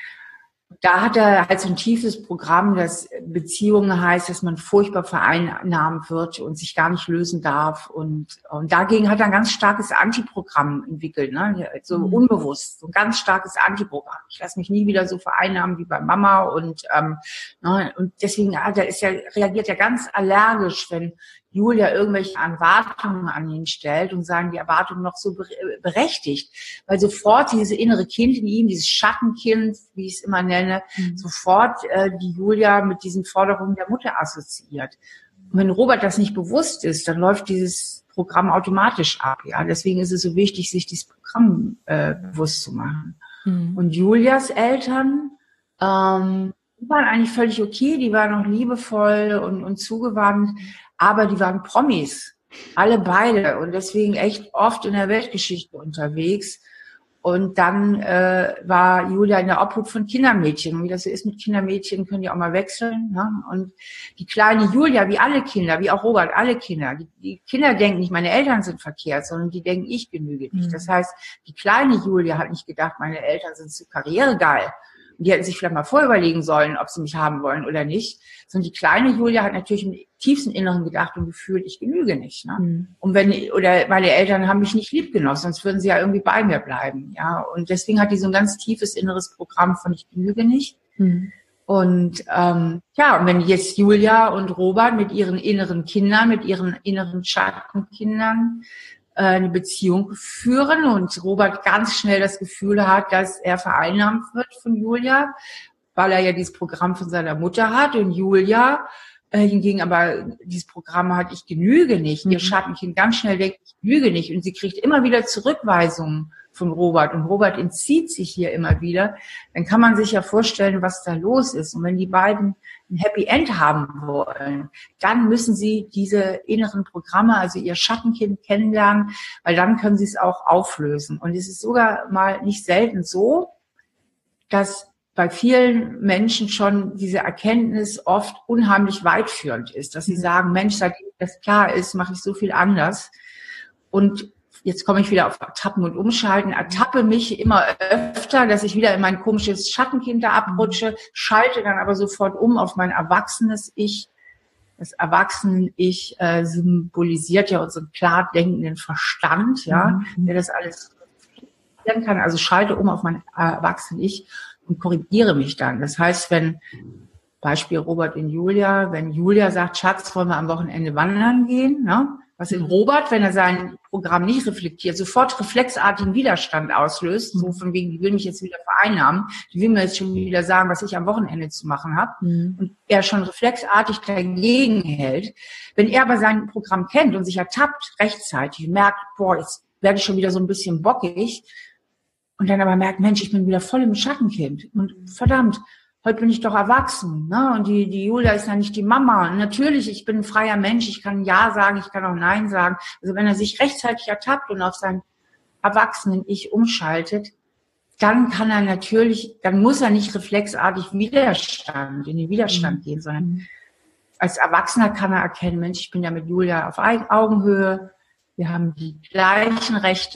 da hat er halt so ein tiefes Programm, das Beziehungen heißt, dass man furchtbar vereinnahmt wird und sich gar nicht lösen darf. Und, und dagegen hat er ein ganz starkes Antiprogramm entwickelt, ne? So mhm. unbewusst, so ein ganz starkes Antiprogramm. Ich lasse mich nie wieder so vereinnahmen wie bei Mama. Und, ähm, ne? Und deswegen hat er, ist er, reagiert er ganz allergisch, wenn Julia irgendwelche Erwartungen an ihn stellt und sagen, die Erwartungen noch so berechtigt. Weil sofort dieses innere Kind in ihm, dieses Schattenkind, wie ich es immer nenne, mhm. sofort äh, die Julia mit diesen Forderungen der Mutter assoziiert. Und wenn Robert das nicht bewusst ist, dann läuft dieses Programm automatisch ab. Ja, deswegen ist es so wichtig, sich dieses Programm äh, bewusst zu machen. Mhm. Und Julias Eltern, ähm, die waren eigentlich völlig okay, die waren auch liebevoll und, und zugewandt. Aber die waren Promis, alle beide und deswegen echt oft in der Weltgeschichte unterwegs. Und dann äh, war Julia in der Obhut von Kindermädchen. Und wie das so ist mit Kindermädchen, können die auch mal wechseln. Ne? Und die kleine Julia, wie alle Kinder, wie auch Robert, alle Kinder, die, die Kinder denken nicht, meine Eltern sind verkehrt, sondern die denken, ich genüge nicht. Mhm. Das heißt, die kleine Julia hat nicht gedacht, meine Eltern sind zu karrieregeil. Und die hätten sich vielleicht mal vorüberlegen sollen, ob sie mich haben wollen oder nicht. Sondern die kleine Julia hat natürlich im tiefsten Inneren gedacht und gefühlt, ich genüge nicht. Ne? Mhm. Und wenn, oder meine Eltern haben mich nicht lieb genossen, sonst würden sie ja irgendwie bei mir bleiben. Ja, und deswegen hat die so ein ganz tiefes inneres Programm von ich genüge nicht. Mhm. Und ähm, ja, und wenn jetzt Julia und Robert mit ihren inneren Kindern, mit ihren inneren Schattenkindern eine Beziehung führen und Robert ganz schnell das Gefühl hat, dass er vereinnahmt wird von Julia, weil er ja dieses Programm von seiner Mutter hat und Julia äh, hingegen aber dieses Programm hat, ich genüge nicht. Mhm. Ihr Schattenkind ganz schnell denkt, ich genüge nicht und sie kriegt immer wieder Zurückweisungen von Robert und Robert entzieht sich hier immer wieder. Dann kann man sich ja vorstellen, was da los ist. Und wenn die beiden ein Happy End haben wollen, dann müssen sie diese inneren Programme, also ihr Schattenkind kennenlernen, weil dann können sie es auch auflösen. Und es ist sogar mal nicht selten so, dass bei vielen Menschen schon diese Erkenntnis oft unheimlich weitführend ist, dass sie sagen, Mensch, seitdem das klar ist, mache ich so viel anders. Und jetzt komme ich wieder auf Ertappen und Umschalten, ertappe mich immer öfter, dass ich wieder in mein komisches Schattenkind da abrutsche, schalte dann aber sofort um auf mein erwachsenes Ich. Das Erwachsenen-Ich äh, symbolisiert ja unseren klar denkenden Verstand, ja, mhm. der das alles reflektieren kann. Also schalte um auf mein Erwachsenen-Ich und korrigiere mich dann. Das heißt, wenn, Beispiel Robert und Julia, wenn Julia sagt, Schatz, wollen wir am Wochenende wandern gehen, ne? Was in Robert, wenn er sein Programm nicht reflektiert, sofort reflexartigen Widerstand auslöst, so von wegen, die will mich jetzt wieder vereinnahmen, die will mir jetzt schon wieder sagen, was ich am Wochenende zu machen habe, mhm. und er schon reflexartig dagegen hält. Wenn er aber sein Programm kennt und sich ertappt rechtzeitig, merkt, boah, jetzt werde ich schon wieder so ein bisschen bockig, und dann aber merkt, Mensch, ich bin wieder voll im Schattenkind und verdammt, heute bin ich doch erwachsen, ne? Und die, die Julia ist ja nicht die Mama. Und natürlich, ich bin ein freier Mensch, ich kann Ja sagen, ich kann auch Nein sagen. Also wenn er sich rechtzeitig ertappt und auf sein Erwachsenen-Ich umschaltet, dann kann er natürlich, dann muss er nicht reflexartig Widerstand, in den Widerstand mhm. gehen, sondern als Erwachsener kann er erkennen, Mensch, ich bin ja mit Julia auf Augenhöhe, wir haben die gleichen Rechte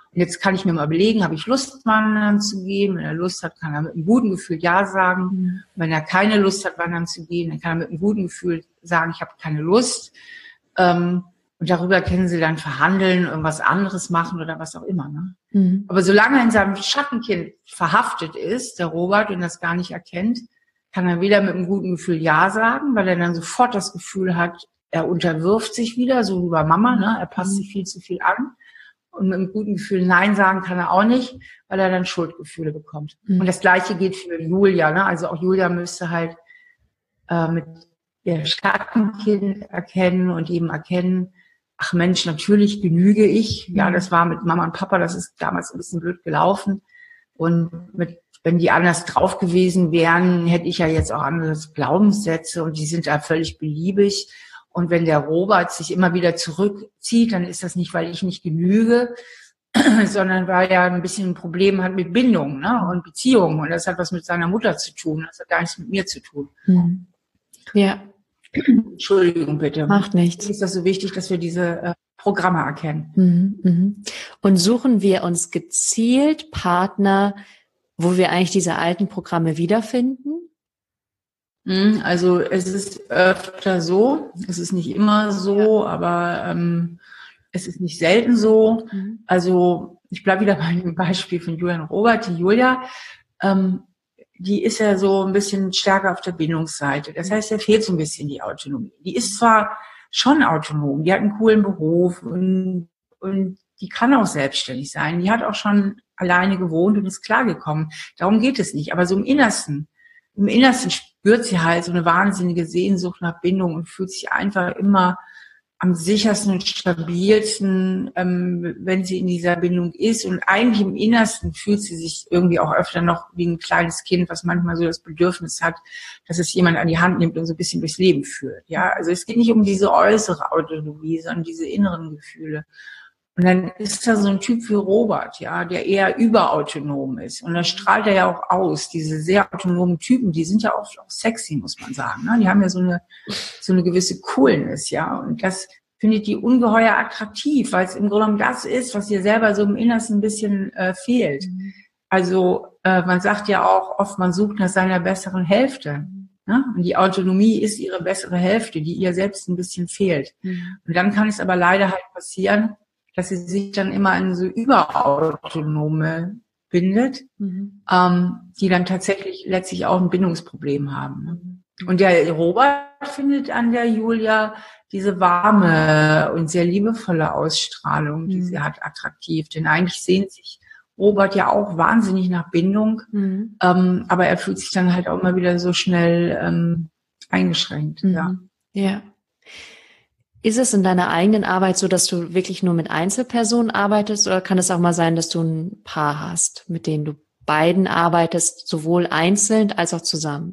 Und jetzt kann ich mir mal überlegen, habe ich Lust, wandern zu gehen? Wenn er Lust hat, kann er mit einem guten Gefühl Ja sagen. Mhm. Wenn er keine Lust hat, wandern zu gehen, dann kann er mit einem guten Gefühl sagen, ich habe keine Lust. Ähm, und darüber können sie dann verhandeln, irgendwas anderes machen oder was auch immer. Ne? Mhm. Aber solange er in seinem Schattenkind verhaftet ist, der Robert, und das gar nicht erkennt, kann er weder mit einem guten Gefühl Ja sagen, weil er dann sofort das Gefühl hat, er unterwirft sich wieder, so wie bei Mama, ne? Er passt sich viel zu viel an. Und mit einem guten Gefühl Nein sagen kann er auch nicht, weil er dann Schuldgefühle bekommt. Mhm. Und das Gleiche geht für Julia. Ne? Also auch Julia müsste halt äh, mit ihr Schattenkind erkennen und eben erkennen, ach Mensch, natürlich genüge ich. Ja, das war mit Mama und Papa, das ist damals ein bisschen blöd gelaufen. Und mit, wenn die anders drauf gewesen wären, hätte ich ja jetzt auch andere Glaubenssätze und die sind da völlig beliebig. Und wenn der Robert sich immer wieder zurückzieht, dann ist das nicht, weil ich nicht genüge, sondern weil er ein bisschen ein Problem hat mit Bindung, ne, und Beziehungen. Und das hat was mit seiner Mutter zu tun. Das hat gar nichts mit mir zu tun. Mhm. Ja. Entschuldigung bitte. Macht nichts. Ist das so wichtig, dass wir diese äh, Programme erkennen? Mhm, mhm. Und suchen wir uns gezielt Partner, wo wir eigentlich diese alten Programme wiederfinden? Also es ist öfter so, es ist nicht immer so, ja. aber ähm, es ist nicht selten so. Mhm. Also ich bleibe wieder bei dem Beispiel von Julia und Robert. Die Julia, ähm, die ist ja so ein bisschen stärker auf der Bindungsseite. Das heißt, da fehlt so ein bisschen die Autonomie. Die ist zwar schon autonom, die hat einen coolen Beruf und, und die kann auch selbstständig sein. Die hat auch schon alleine gewohnt und ist klargekommen. Darum geht es nicht. Aber so im Innersten, im Innersten spürt sie halt so eine wahnsinnige Sehnsucht nach Bindung und fühlt sich einfach immer am sichersten und stabilsten, ähm, wenn sie in dieser Bindung ist. Und eigentlich im Innersten fühlt sie sich irgendwie auch öfter noch wie ein kleines Kind, was manchmal so das Bedürfnis hat, dass es jemand an die Hand nimmt und so ein bisschen durchs Leben führt. Ja, also es geht nicht um diese äußere Autonomie, sondern diese inneren Gefühle. Und dann ist da so ein Typ wie Robert, ja, der eher überautonom ist. Und das strahlt er ja auch aus. Diese sehr autonomen Typen, die sind ja oft auch sexy, muss man sagen. Ne? Die haben ja so eine, so eine gewisse Coolness, ja. Und das findet die ungeheuer attraktiv, weil es im Grunde genommen das ist, was ihr selber so im Innersten ein bisschen äh, fehlt. Mhm. Also äh, man sagt ja auch oft, man sucht nach seiner besseren Hälfte. Ne? Und die Autonomie ist ihre bessere Hälfte, die ihr selbst ein bisschen fehlt. Mhm. Und dann kann es aber leider halt passieren, dass sie sich dann immer in so Überautonome bindet, mhm. ähm, die dann tatsächlich letztlich auch ein Bindungsproblem haben. Mhm. Und der Robert findet an der Julia diese warme und sehr liebevolle Ausstrahlung, die mhm. sie hat, attraktiv. Denn eigentlich sehnt sich Robert ja auch wahnsinnig nach Bindung, mhm. ähm, aber er fühlt sich dann halt auch immer wieder so schnell ähm, eingeschränkt. Mhm. Ja. Ja. Ist es in deiner eigenen Arbeit so, dass du wirklich nur mit Einzelpersonen arbeitest oder kann es auch mal sein, dass du ein Paar hast, mit denen du beiden arbeitest, sowohl einzeln als auch zusammen?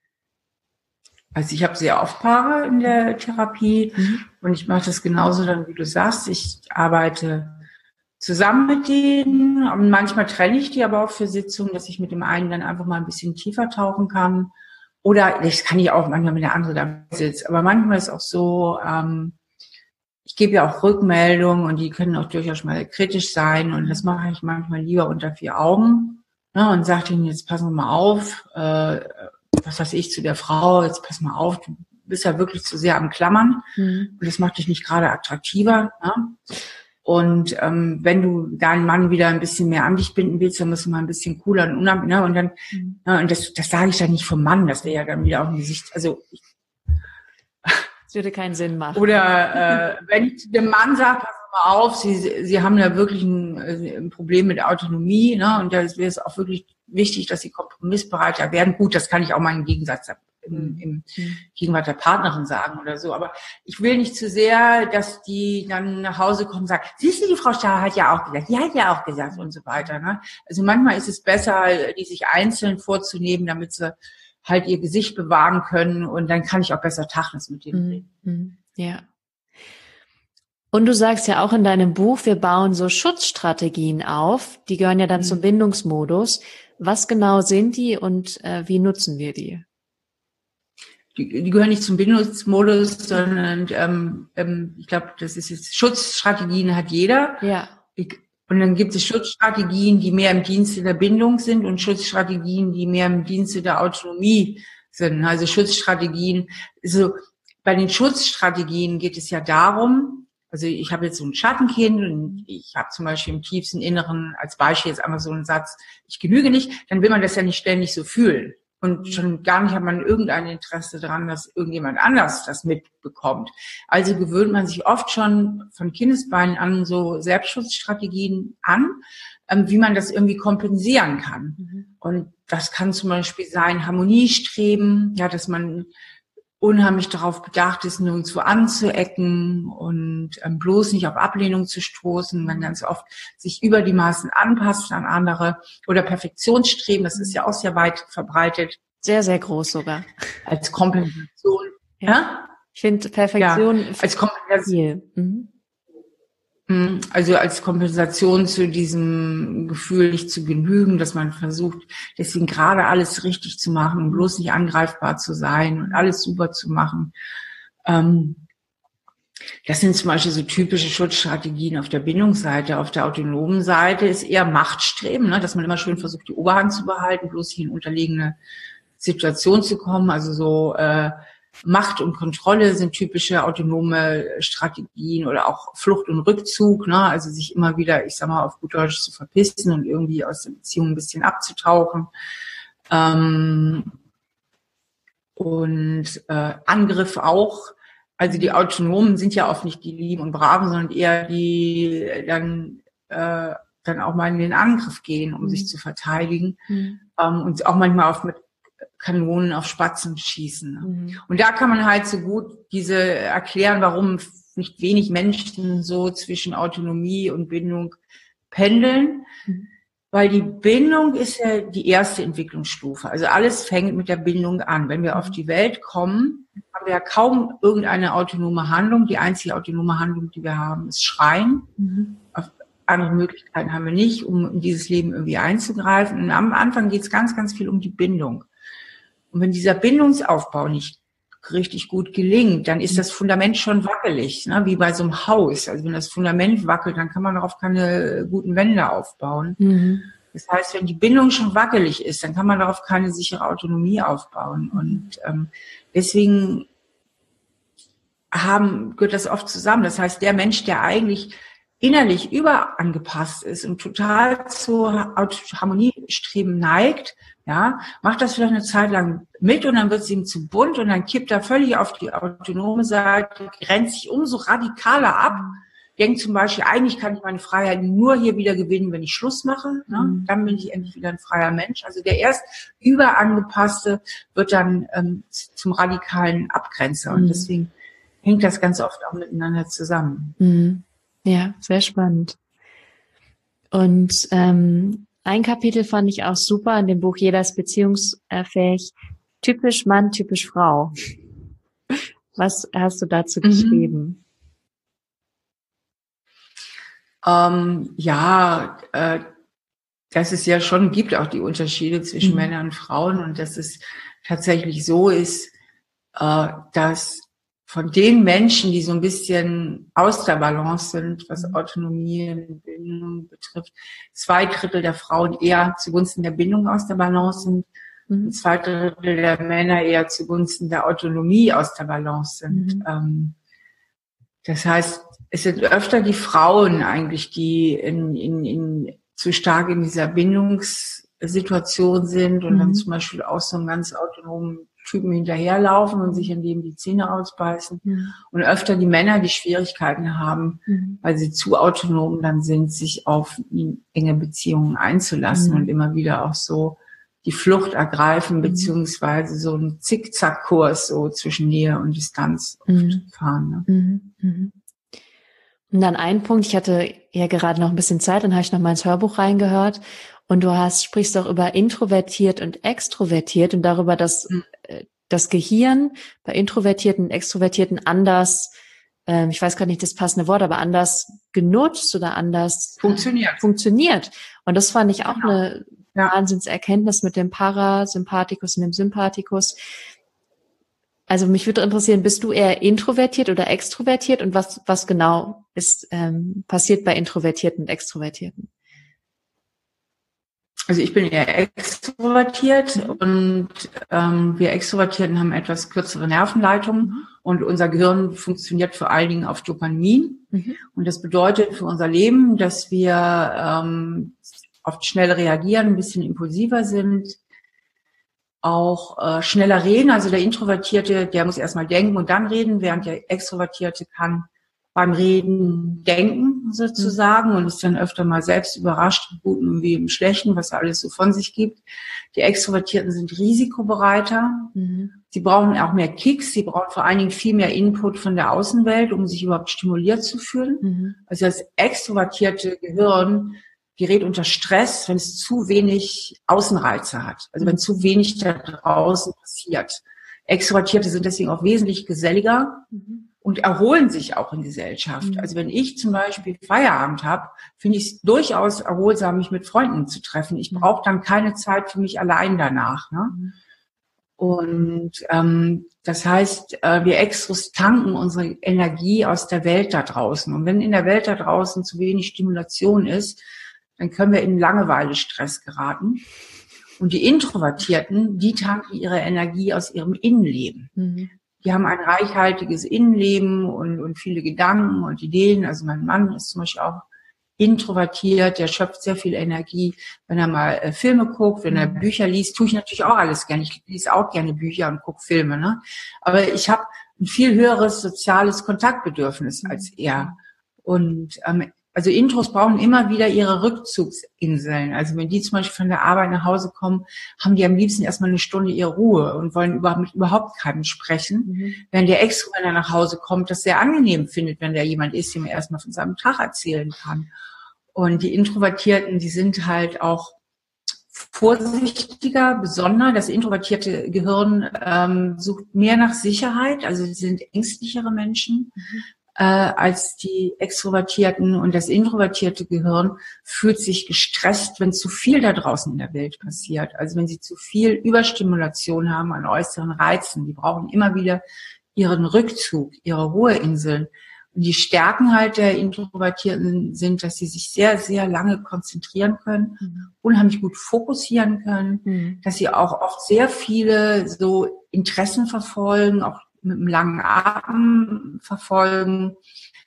Also ich habe sehr oft Paare in der Therapie mhm. und ich mache das genauso dann, wie du sagst. Ich arbeite zusammen mit denen und manchmal trenne ich die aber auch für Sitzungen, dass ich mit dem einen dann einfach mal ein bisschen tiefer tauchen kann. Oder das kann ich auch manchmal mit der anderen da sitzen. Aber manchmal ist auch so, ähm, ich gebe ja auch Rückmeldungen und die können auch durchaus mal kritisch sein. Und das mache ich manchmal lieber unter vier Augen. Ne, und sage ihnen, jetzt passen wir mal auf, äh, was weiß ich, zu der Frau, jetzt pass mal auf, du bist ja wirklich zu sehr am Klammern. Mhm. Und das macht dich nicht gerade attraktiver. Ne? Und ähm, wenn du deinen Mann wieder ein bisschen mehr an dich binden willst, dann musst du mal ein bisschen cooler und unabhängig. Ne? Und dann, mhm. ne, und das, das sage ich dann nicht vom Mann, das wäre ja dann wieder auch ein Gesicht. Also ich, das würde keinen Sinn machen. Oder äh, wenn ich dem Mann sage, pass mal auf, Sie, Sie haben ja wirklich ein, ein Problem mit Autonomie, ne? Und da wäre es auch wirklich wichtig, dass Sie kompromissbereiter werden. Gut, das kann ich auch mal im Gegensatz im, im mhm. Gegenwart der Partnerin sagen oder so. Aber ich will nicht zu sehr, dass die dann nach Hause kommen und sagen, siehst du, die Frau Stahl hat ja auch gesagt, die hat ja auch gesagt und so weiter. Ne? Also manchmal ist es besser, die sich einzeln vorzunehmen, damit sie halt ihr Gesicht bewahren können und dann kann ich auch besser Tacheles mit denen reden. Mhm. Ja. Und du sagst ja auch in deinem Buch, wir bauen so Schutzstrategien auf, die gehören ja dann mhm. zum Bindungsmodus. Was genau sind die und äh, wie nutzen wir die? Die, die gehören nicht zum Bindungsmodus, sondern ähm, ähm, ich glaube, das ist jetzt Schutzstrategien hat jeder. Ja. Ich, Und dann gibt es Schutzstrategien, die mehr im Dienste der Bindung sind und Schutzstrategien, die mehr im Dienste der Autonomie sind. Also Schutzstrategien, also bei den Schutzstrategien geht es ja darum, also ich habe jetzt so ein Schattenkind und ich habe zum Beispiel im tiefsten Inneren als Beispiel jetzt einmal so einen Satz, ich genüge nicht, dann will man das ja nicht ständig so fühlen. Und schon gar nicht hat man irgendein Interesse daran, dass irgendjemand anders das mitbekommt. Also gewöhnt man sich oft schon von Kindesbeinen an so Selbstschutzstrategien an, ähm, wie man das irgendwie kompensieren kann. Mhm. Und das kann zum Beispiel sein Harmoniestreben, ja, dass man unheimlich darauf bedacht ist, nirgendwo anzuecken und ähm, bloß nicht auf Ablehnung zu stoßen, man ganz oft sich über die Maßen anpasst an andere oder Perfektionsstreben, das ist ja auch sehr weit verbreitet. Sehr, sehr groß sogar. Als Kompensation. Ja? ja? Ich finde Perfektion ja, als Kompensation. Mhm. Also als Kompensation zu diesem Gefühl, nicht zu genügen, dass man versucht, deswegen gerade alles richtig zu machen und bloß nicht angreifbar zu sein und alles super zu machen. Das sind zum Beispiel so typische Schutzstrategien auf der Bindungsseite. Auf der autonomen Seite ist eher Machtstreben, ne, dass man immer schön versucht, die Oberhand zu behalten, bloß nicht in unterlegene Situation zu kommen. Also so äh, Macht und Kontrolle sind typische autonome Strategien oder auch Flucht und Rückzug, ne? Also sich immer wieder, ich sag mal, auf gut Deutsch zu verpissen und irgendwie aus der Beziehung ein bisschen abzutauchen. Ähm, und äh, Angriff auch. Also die Autonomen sind ja oft nicht die Lieben und Braven, sondern eher die dann äh, dann auch mal in den Angriff gehen, um mhm. sich zu verteidigen mhm. ähm, und auch manchmal auf mit Kanonen auf Spatzen schießen. Mhm. Und da kann man halt so gut diese erklären, warum nicht wenig Menschen so zwischen Autonomie und Bindung pendeln. Mhm. Weil die Bindung ist ja die erste Entwicklungsstufe. Also alles fängt mit der Bindung an. Wenn wir mhm. auf die Welt kommen, haben wir ja kaum irgendeine autonome Handlung. Die einzige autonome Handlung, die wir haben, ist Schreien. Mhm. Auf andere Möglichkeiten haben wir nicht, um in dieses Leben irgendwie einzugreifen. Und am Anfang geht es ganz, ganz viel um die Bindung. Und wenn dieser Bindungsaufbau nicht richtig gut gelingt, dann ist das Fundament schon wackelig, ne? Wie bei so einem Haus. Also wenn das Fundament wackelt, dann kann man darauf keine guten Wände aufbauen. Mhm. Das heißt, wenn die Bindung schon wackelig ist, dann kann man darauf keine sichere Autonomie aufbauen. Und ähm, deswegen haben, gehört das oft zusammen. Das heißt, der Mensch, der eigentlich innerlich überangepasst ist und total zu Harmoniestreben neigt, ja, macht das vielleicht eine Zeit lang mit und dann wird es ihm zu bunt und dann kippt er völlig auf die autonome Seite, grenzt sich umso radikaler ab, denkt zum Beispiel, eigentlich kann ich meine Freiheit nur hier wieder gewinnen, wenn ich Schluss mache, ne? Mhm. Dann bin ich endlich wieder ein freier Mensch. Also der erst überangepasste wird dann ähm, zum radikalen Abgrenzer und mhm. deswegen hängt das ganz oft auch miteinander zusammen. Mhm. Ja, sehr spannend. Und ähm, ein Kapitel fand ich auch super in dem Buch Jeder ist beziehungsfähig. Typisch Mann, typisch Frau. Was hast du dazu mhm. geschrieben? Ähm, ja, äh, dass es ja schon gibt auch die Unterschiede zwischen mhm. Männern und Frauen und dass es tatsächlich so ist, äh, dass von den Menschen, die so ein bisschen aus der Balance sind, was Autonomie und Bindung betrifft, zwei Drittel der Frauen eher zugunsten der Bindung aus der Balance sind, mhm. und zwei Drittel der Männer eher zugunsten der Autonomie aus der Balance sind. Mhm. Ähm, das heißt, es sind öfter die Frauen eigentlich, die in, in, in zu stark in dieser Bindungssituation sind und mhm. dann zum Beispiel auch so einen ganz autonomen Typen hinterherlaufen und sich in dem die Zähne ausbeißen. Mhm. Und öfter die Männer, die Schwierigkeiten haben, mhm. weil sie zu autonom dann sind, sich auf enge Beziehungen einzulassen mhm. und immer wieder auch so die Flucht ergreifen, mhm. beziehungsweise so einen Zickzackkurs so zwischen Nähe und Distanz mhm. fahren. Ne? Mhm. Mhm. Und dann ein Punkt, ich hatte ja gerade noch ein bisschen Zeit, dann habe ich noch mal ins Hörbuch reingehört und du hast, sprichst auch über introvertiert und extrovertiert und darüber, dass mhm. das Gehirn bei Introvertierten und Extrovertierten anders, ähm, ich weiß gar nicht das passende Wort, aber anders genutzt oder anders funktioniert. Äh, funktioniert. Und das fand ich auch genau. eine ja. Wahnsinnserkenntnis mit dem Parasympathikus und dem Sympathikus. Also mich würde interessieren, bist du eher introvertiert oder extrovertiert und was was genau ist ähm, passiert bei Introvertierten und Extrovertierten? Also ich bin eher extrovertiert Mhm. und ähm, wir Extrovertierten haben etwas kürzere Nervenleitungen Mhm. und unser Gehirn funktioniert vor allen Dingen auf Dopamin. Mhm. Und das bedeutet für unser Leben, dass wir ähm, oft schnell reagieren, ein bisschen impulsiver sind, auch äh, schneller reden. Also der Introvertierte, der muss erstmal denken und dann reden, während der Extrovertierte kann beim Reden denken sozusagen und ist dann öfter mal selbst überrascht, im Guten wie im Schlechten, was er alles so von sich gibt. Die Extrovertierten sind risikobereiter. Mhm. Sie brauchen auch mehr Kicks. Sie brauchen vor allen Dingen viel mehr Input von der Außenwelt, um sich überhaupt stimuliert zu fühlen. Mhm. Also das extrovertierte Gehirn gerät unter Stress, wenn es zu wenig Außenreize hat. Also wenn zu wenig da draußen passiert. Extrovertierte sind deswegen auch wesentlich geselliger mhm. und erholen sich auch in Gesellschaft. Mhm. Also wenn ich zum Beispiel Feierabend habe, finde ich es durchaus erholsam, mich mit Freunden zu treffen. Ich brauche dann keine Zeit für mich allein danach. Ne? Mhm. Und ähm, das heißt, äh, wir Extros tanken unsere Energie aus der Welt da draußen. Und wenn in der Welt da draußen zu wenig Stimulation ist, dann können wir in Langeweile-Stress geraten. Und die Introvertierten, die tanken ihre Energie aus ihrem Innenleben. Mhm. Die haben ein reichhaltiges Innenleben und, und viele Gedanken und Ideen. Also mein Mann ist zum Beispiel auch introvertiert, der schöpft sehr viel Energie, wenn er mal äh, Filme guckt, wenn er Bücher liest, tue ich natürlich auch alles gerne. Ich lese auch gerne Bücher und gucke Filme, ne? Aber ich habe ein viel höheres soziales Kontaktbedürfnis als er. Und ähm, also Intros brauchen immer wieder ihre Rückzugsinseln. Also wenn die zum Beispiel von der Arbeit nach Hause kommen, haben die am liebsten erstmal eine Stunde ihre Ruhe und wollen überhaupt mit überhaupt keinem sprechen. Mhm. Während der Extro, wenn er nach Hause kommt, das sehr angenehm findet, wenn da jemand ist, dem er erstmal von seinem Tag erzählen kann. Und die Introvertierten, die sind halt auch vorsichtiger, besonders. Das introvertierte Gehirn ähm, sucht mehr nach Sicherheit, also sie sind ängstlichere Menschen. Mhm. Äh, als die Extrovertierten, und das introvertierte Gehirn fühlt sich gestresst, wenn zu viel da draußen in der Welt passiert. Also wenn sie zu viel Überstimulation haben an äußeren Reizen. Die brauchen immer wieder ihren Rückzug, ihre Ruheinseln. Und die Stärken halt der Introvertierten sind, dass sie sich sehr, sehr lange konzentrieren können, mhm. unheimlich gut fokussieren können, mhm. dass sie auch oft sehr viele so Interessen verfolgen, auch mit einem langen Atem verfolgen,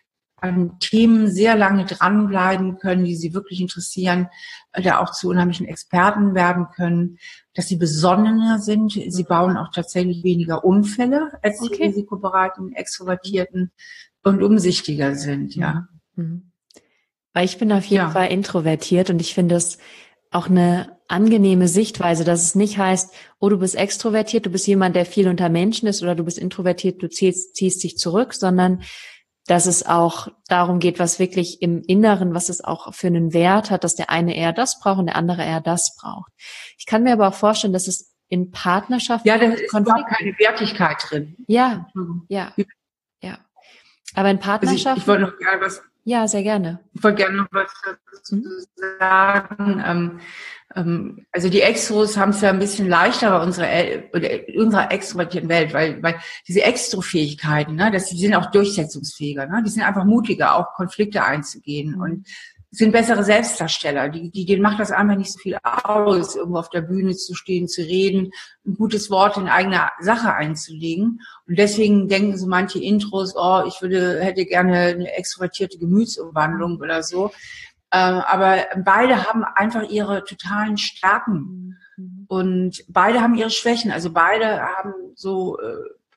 an Themen sehr lange dranbleiben können, die sie wirklich interessieren, da auch zu unheimlichen Experten werden können, dass sie besonnener sind. Sie bauen auch tatsächlich weniger Unfälle als okay. die risikobereiten, extrovertierten und umsichtiger sind, ja. Mhm. Weil ich bin auf jeden ja. Fall introvertiert und ich finde es auch eine angenehme Sichtweise, dass es nicht heißt, oh, du bist extrovertiert, du bist jemand, der viel unter Menschen ist, oder du bist introvertiert, du ziehst, ziehst dich zurück, sondern dass es auch darum geht, was wirklich im Inneren, was es auch für einen Wert hat, dass der eine eher das braucht und der andere eher das braucht. Ich kann mir aber auch vorstellen, dass es in Partnerschaften ja, da ist überhaupt keine Wertigkeit drin. Ja, ja, ja. Aber in Partnerschaften. Also ich, ich wollte noch gerne was. Ja, sehr gerne. Ich wollte gerne noch was dazu mhm. sagen. Ähm, ähm, also die Extros haben es ja ein bisschen leichter bei unserer, oder in unserer extrovertierten Welt, weil, weil diese Extrofähigkeiten, ne, das, die sind auch durchsetzungsfähiger, ne, die sind einfach mutiger, auch Konflikte einzugehen mhm. und sind bessere Selbstdarsteller. Die, die, denen macht das einfach nicht so viel aus, irgendwo auf der Bühne zu stehen, zu reden, ein gutes Wort in eigener Sache einzulegen. Und deswegen denken so manche Intros, oh, ich würde, hätte gerne eine extrovertierte Gemütsumwandlung oder so. Äh, aber beide haben einfach ihre totalen Stärken. Mhm. Und beide haben ihre Schwächen. Also beide haben so äh,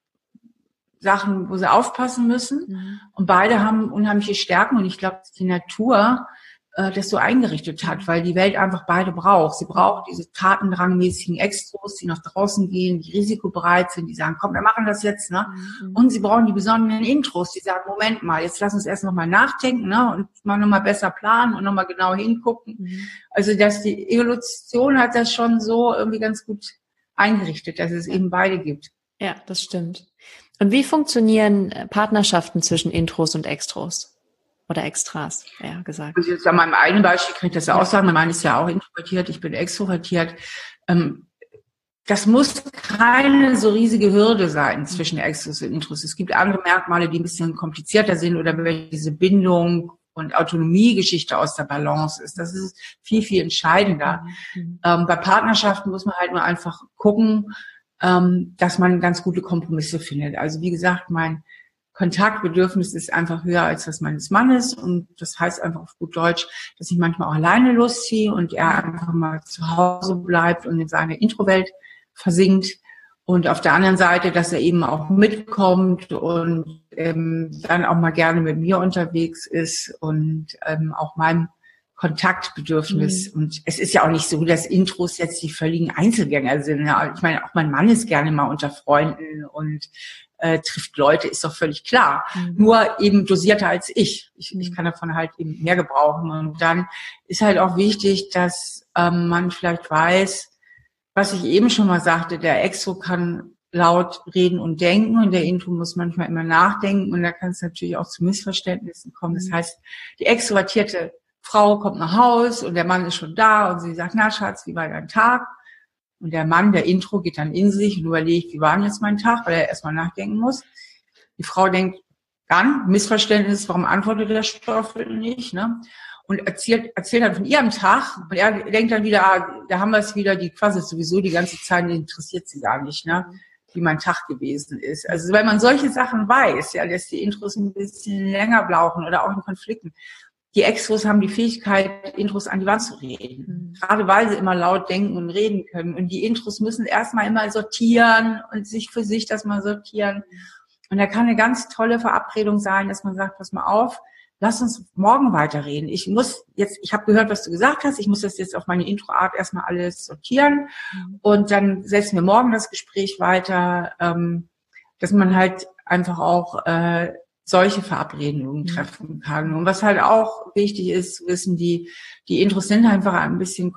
Sachen, wo sie aufpassen müssen. Mhm. Und beide haben unheimliche Stärken. Und ich glaube, dass die Natur äh, das so eingerichtet hat, weil die Welt einfach beide braucht. Sie braucht diese tatendrangmäßigen Extros, die nach draußen gehen, die risikobereit sind, die sagen, komm, wir machen das jetzt. Ne? Mhm. Und sie brauchen die besonderen Intros, die sagen, Moment mal, jetzt lass uns erst nochmal nachdenken, ne? Und mal nochmal besser planen und nochmal genau hingucken. Mhm. Also dass die Evolution hat das schon so irgendwie ganz gut eingerichtet, dass es eben beide gibt. Ja, das stimmt. Und wie funktionieren Partnerschaften zwischen Intros und Extros? Oder Extras, ja, gesagt. Also jetzt an meinem eigenen Beispiel kann ich das ja auch sagen. Mein Mann ist ja auch introvertiert, ich bin extrovertiert. Ähm, das muss keine so riesige Hürde sein zwischen Extros und Intros. Es gibt andere Merkmale, die ein bisschen komplizierter sind oder wenn diese Bindung und Autonomiegeschichte aus der Balance ist. Das ist viel, viel entscheidender. Mhm. Ähm, bei Partnerschaften muss man halt nur einfach gucken, ähm, dass man ganz gute Kompromisse findet. Also wie gesagt, mein Kontaktbedürfnis ist einfach höher als das meines Mannes und das heißt einfach auf gut Deutsch, dass ich manchmal auch alleine losziehe und er einfach mal zu Hause bleibt und in seine Introwelt versinkt und auf der anderen Seite, dass er eben auch mitkommt und ähm, dann auch mal gerne mit mir unterwegs ist und ähm, auch meinem Kontaktbedürfnis. Mhm. Und es ist ja auch nicht so, dass Intros jetzt die völligen Einzelgänger sind. Ja, ich meine, auch mein Mann ist gerne mal unter Freunden und äh, trifft Leute, ist doch völlig klar. Mhm. Nur eben dosierter als ich. Ich, mhm. ich kann davon halt eben mehr gebrauchen. Und dann ist halt auch wichtig, dass ähm, man vielleicht weiß, was ich eben schon mal sagte, der Extro kann laut reden und denken und der Intro muss manchmal immer nachdenken und da kann es natürlich auch zu Missverständnissen kommen. Das heißt, die extrovertierte Frau kommt nach Haus und der Mann ist schon da und sie sagt, na Schatz, wie war dein Tag? Und der Mann, der Intro, geht dann in sich und überlegt, wie war denn jetzt mein Tag, weil er erstmal nachdenken muss. Die Frau denkt, dann, Missverständnis, warum antwortet der Stoffel nicht, ne? Und erzählt, erzählt dann von ihrem Tag und er denkt dann wieder, ah, da haben wir es wieder, die quasi sowieso die ganze Zeit, die interessiert sie gar nicht, ne? Wie mein Tag gewesen ist. Also wenn man solche Sachen weiß, ja, dass die Intros ein bisschen länger brauchen oder auch in Konflikten, die Extros haben die Fähigkeit, Intros an die Wand zu reden. Mhm. Gerade weil sie immer laut denken und reden können. Und die Intros müssen erstmal immer sortieren und sich für sich das mal sortieren. Und da kann eine ganz tolle Verabredung sein, dass man sagt, pass mal auf, lass uns morgen weiterreden. Ich muss jetzt, ich habe gehört, was du gesagt hast, ich muss das jetzt auf meine Intro-Art erstmal alles sortieren. Mhm. Und dann setzen wir morgen das Gespräch weiter, ähm, dass man halt einfach auch äh, solche Verabredungen treffen kann. Und was halt auch wichtig ist, zu wissen, die, die Intros sind einfach ein bisschen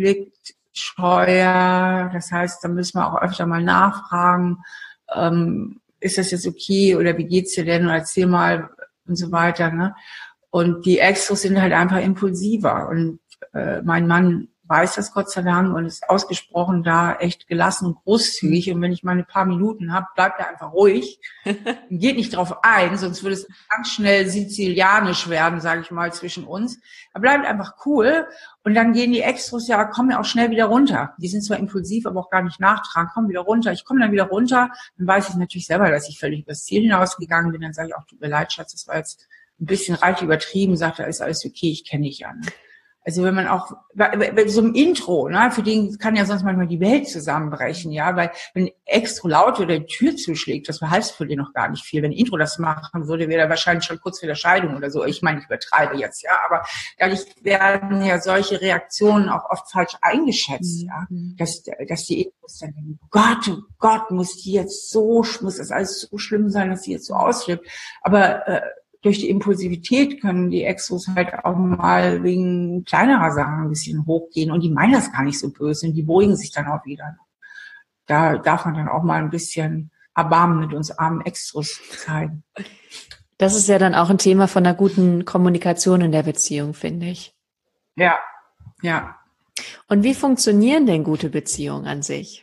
konfliktscheuer. Das heißt, da müssen wir auch öfter mal nachfragen, ähm, ist das jetzt okay oder wie geht's dir denn? Oder erzähl mal und so weiter. Ne? Und die Extros sind halt einfach impulsiver. Und äh, mein Mann weiß das Gott sei Dank und ist ausgesprochen da echt gelassen und großzügig. Und wenn ich mal ein paar Minuten habe, bleibt er einfach ruhig und geht nicht drauf ein, sonst würde es ganz schnell sizilianisch werden, sage ich mal, zwischen uns. Er bleibt einfach cool und dann gehen die Extros ja, kommen ja auch schnell wieder runter. Die sind zwar impulsiv, aber auch gar nicht nachtragend, kommen wieder runter. Ich komme dann wieder runter, dann weiß ich natürlich selber, dass ich völlig übers Ziel hinausgegangen bin. Dann sage ich auch, tut mir leid, Schatz, das war jetzt ein bisschen reich übertrieben, sagt er, ist alles okay, ich kenne dich ja. Ne? Also wenn man auch, bei so einem Intro, ne, für den kann ja sonst manchmal die Welt zusammenbrechen, ja, weil wenn Extro laut oder die Tür zuschlägt, das heißt für den noch gar nicht viel. Wenn Intro das machen würde, wäre er wahrscheinlich schon kurz vor der Scheidung oder so. Ich meine, ich übertreibe jetzt, ja, aber dadurch werden ja solche Reaktionen auch oft falsch eingeschätzt, mhm. ja, dass, dass die Intros dann denken, Gott, oh Gott, muss die jetzt so, muss das alles so schlimm sein, dass sie jetzt so ausflippt. Aber äh, durch die Impulsivität können die Extros halt auch mal wegen kleinerer Sachen ein bisschen hochgehen und die meinen das gar nicht so böse und die beruhigen sich dann auch wieder. Da darf man dann auch mal ein bisschen Erbarmen mit uns armen Extros zeigen. Das ist ja dann auch ein Thema von einer guten Kommunikation in der Beziehung, finde ich. Ja, ja. Und wie funktionieren denn gute Beziehungen an sich?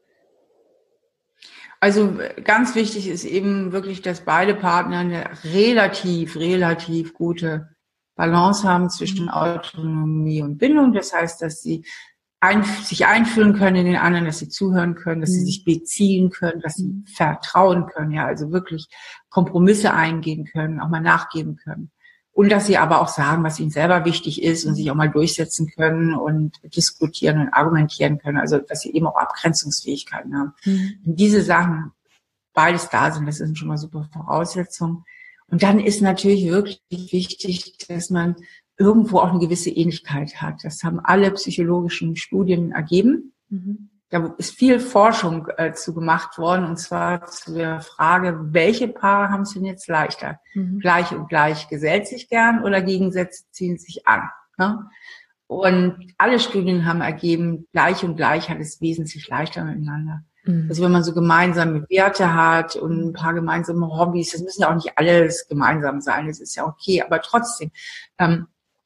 Also ganz wichtig ist eben wirklich, dass beide Partner eine relativ, relativ gute Balance haben zwischen Autonomie und Bindung. Das heißt, dass sie ein, sich einfühlen können in den anderen, dass sie zuhören können, dass sie sich beziehen können, dass sie vertrauen können, ja, also wirklich Kompromisse eingehen können, auch mal nachgeben können. Und dass sie aber auch sagen, was ihnen selber wichtig ist und sich auch mal durchsetzen können und diskutieren und argumentieren können. Also, dass sie eben auch Abgrenzungsfähigkeiten haben. Mhm. Wenn diese Sachen beides da sind, das sind schon mal super Voraussetzungen. Und dann ist natürlich wirklich wichtig, dass man irgendwo auch eine gewisse Ähnlichkeit hat. Das haben alle psychologischen Studien ergeben. Mhm. Da ist viel Forschung äh, zu gemacht worden, und zwar zu der Frage, welche Paare haben es denn jetzt leichter? Mhm. Gleich und gleich gesellt sich gern oder Gegensätze ziehen sich an? Ne? Und alle Studien haben ergeben, gleich und gleich hat es wesentlich leichter miteinander. Mhm. Also wenn man so gemeinsame Werte hat und ein paar gemeinsame Hobbys, das müssen ja auch nicht alles gemeinsam sein, das ist ja okay, aber trotzdem, ähm,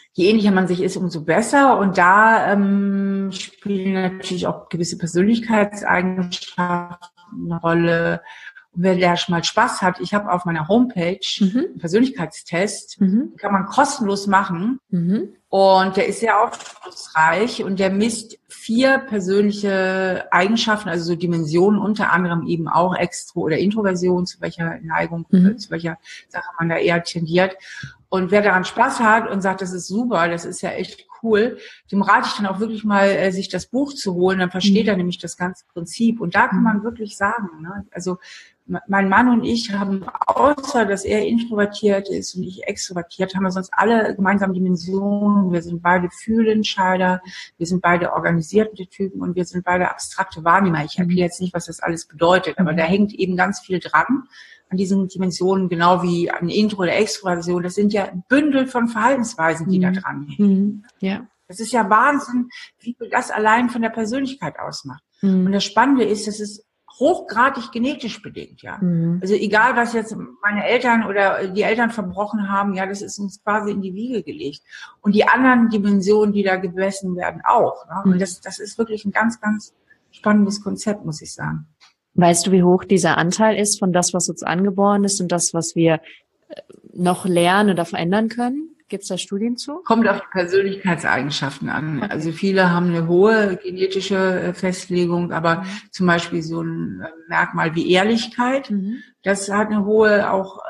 je ähnlicher man sich ist, umso besser. Und da ähm, spielen natürlich auch gewisse Persönlichkeitseigenschaften eine Rolle. Und wer da schon mal Spaß hat, ich habe auf meiner Homepage mhm. einen Persönlichkeitstest, mhm. den kann man kostenlos machen. Mhm. Und der ist sehr aufschlussreich und der misst vier persönliche Eigenschaften, also so Dimensionen, unter anderem eben auch Extro- oder Introversion, zu welcher Neigung, mhm. zu welcher Sache man da eher tendiert. Und wer daran Spaß hat und sagt, das ist super, das ist ja echt cool, dem rate ich dann auch wirklich mal, äh, sich das Buch zu holen, dann versteht mhm. er nämlich das ganze Prinzip. Und da kann man wirklich sagen, ne, also mein Mann und ich haben, außer dass er introvertiert ist und ich extrovertiert, haben wir sonst alle gemeinsame Dimensionen. Wir sind beide Fühlentscheider, wir sind beide organisierte Typen und wir sind beide abstrakte Wahrnehmer. Ich erkläre jetzt nicht, was das alles bedeutet, aber da hängt eben ganz viel dran an diesen Dimensionen, genau wie an Intro- oder Extroversion. Das sind ja Bündel von Verhaltensweisen, die mhm. da dran hängen. Mhm. Ja. Das ist ja Wahnsinn, wie viel das allein von der Persönlichkeit ausmacht. Mhm. Und das Spannende ist, dass es hochgradig genetisch bedingt, ja. Mhm. Also egal, was jetzt meine Eltern oder die Eltern verbrochen haben, ja, das ist uns quasi in die Wiege gelegt. Und die anderen Dimensionen, die da gemessen werden, auch. Ne? Mhm. Und das, das ist wirklich ein ganz, ganz spannendes Konzept, muss ich sagen. Weißt du, wie hoch dieser Anteil ist von das, was uns angeboren ist und das, was wir noch lernen oder verändern können? Gibt es da Studien zu? Kommt auf die Persönlichkeitseigenschaften an. Okay. Also viele haben eine hohe genetische Festlegung, aber mhm. zum Beispiel so ein Merkmal wie Ehrlichkeit, mhm. das hat eine hohe auch,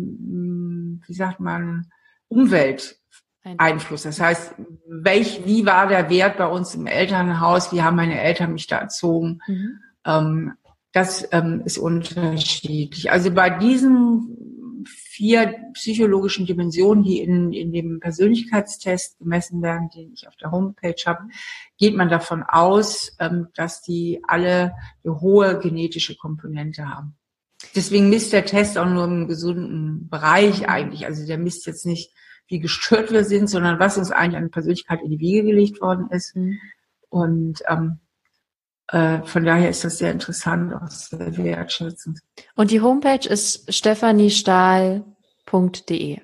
ähm, wie sagt man, Umwelteinfluss. Das heißt, welch, wie war der Wert bei uns im Elternhaus? Wie haben meine Eltern mich da erzogen? Mhm. Ähm, das ähm, ist unterschiedlich. Also bei diesen vier psychologischen Dimensionen, die in, in dem Persönlichkeitstest gemessen werden, den ich auf der Homepage habe, geht man davon aus, ähm, dass die alle eine hohe genetische Komponente haben. Deswegen misst der Test auch nur im gesunden Bereich eigentlich. Also der misst jetzt nicht, wie gestört wir sind, sondern was uns eigentlich an Persönlichkeit in die Wiege gelegt worden ist. Mhm. Und ähm, äh, von daher ist das sehr interessant, auch sehr wertschätzend. Und die Homepage ist stephaniestahl punkt de,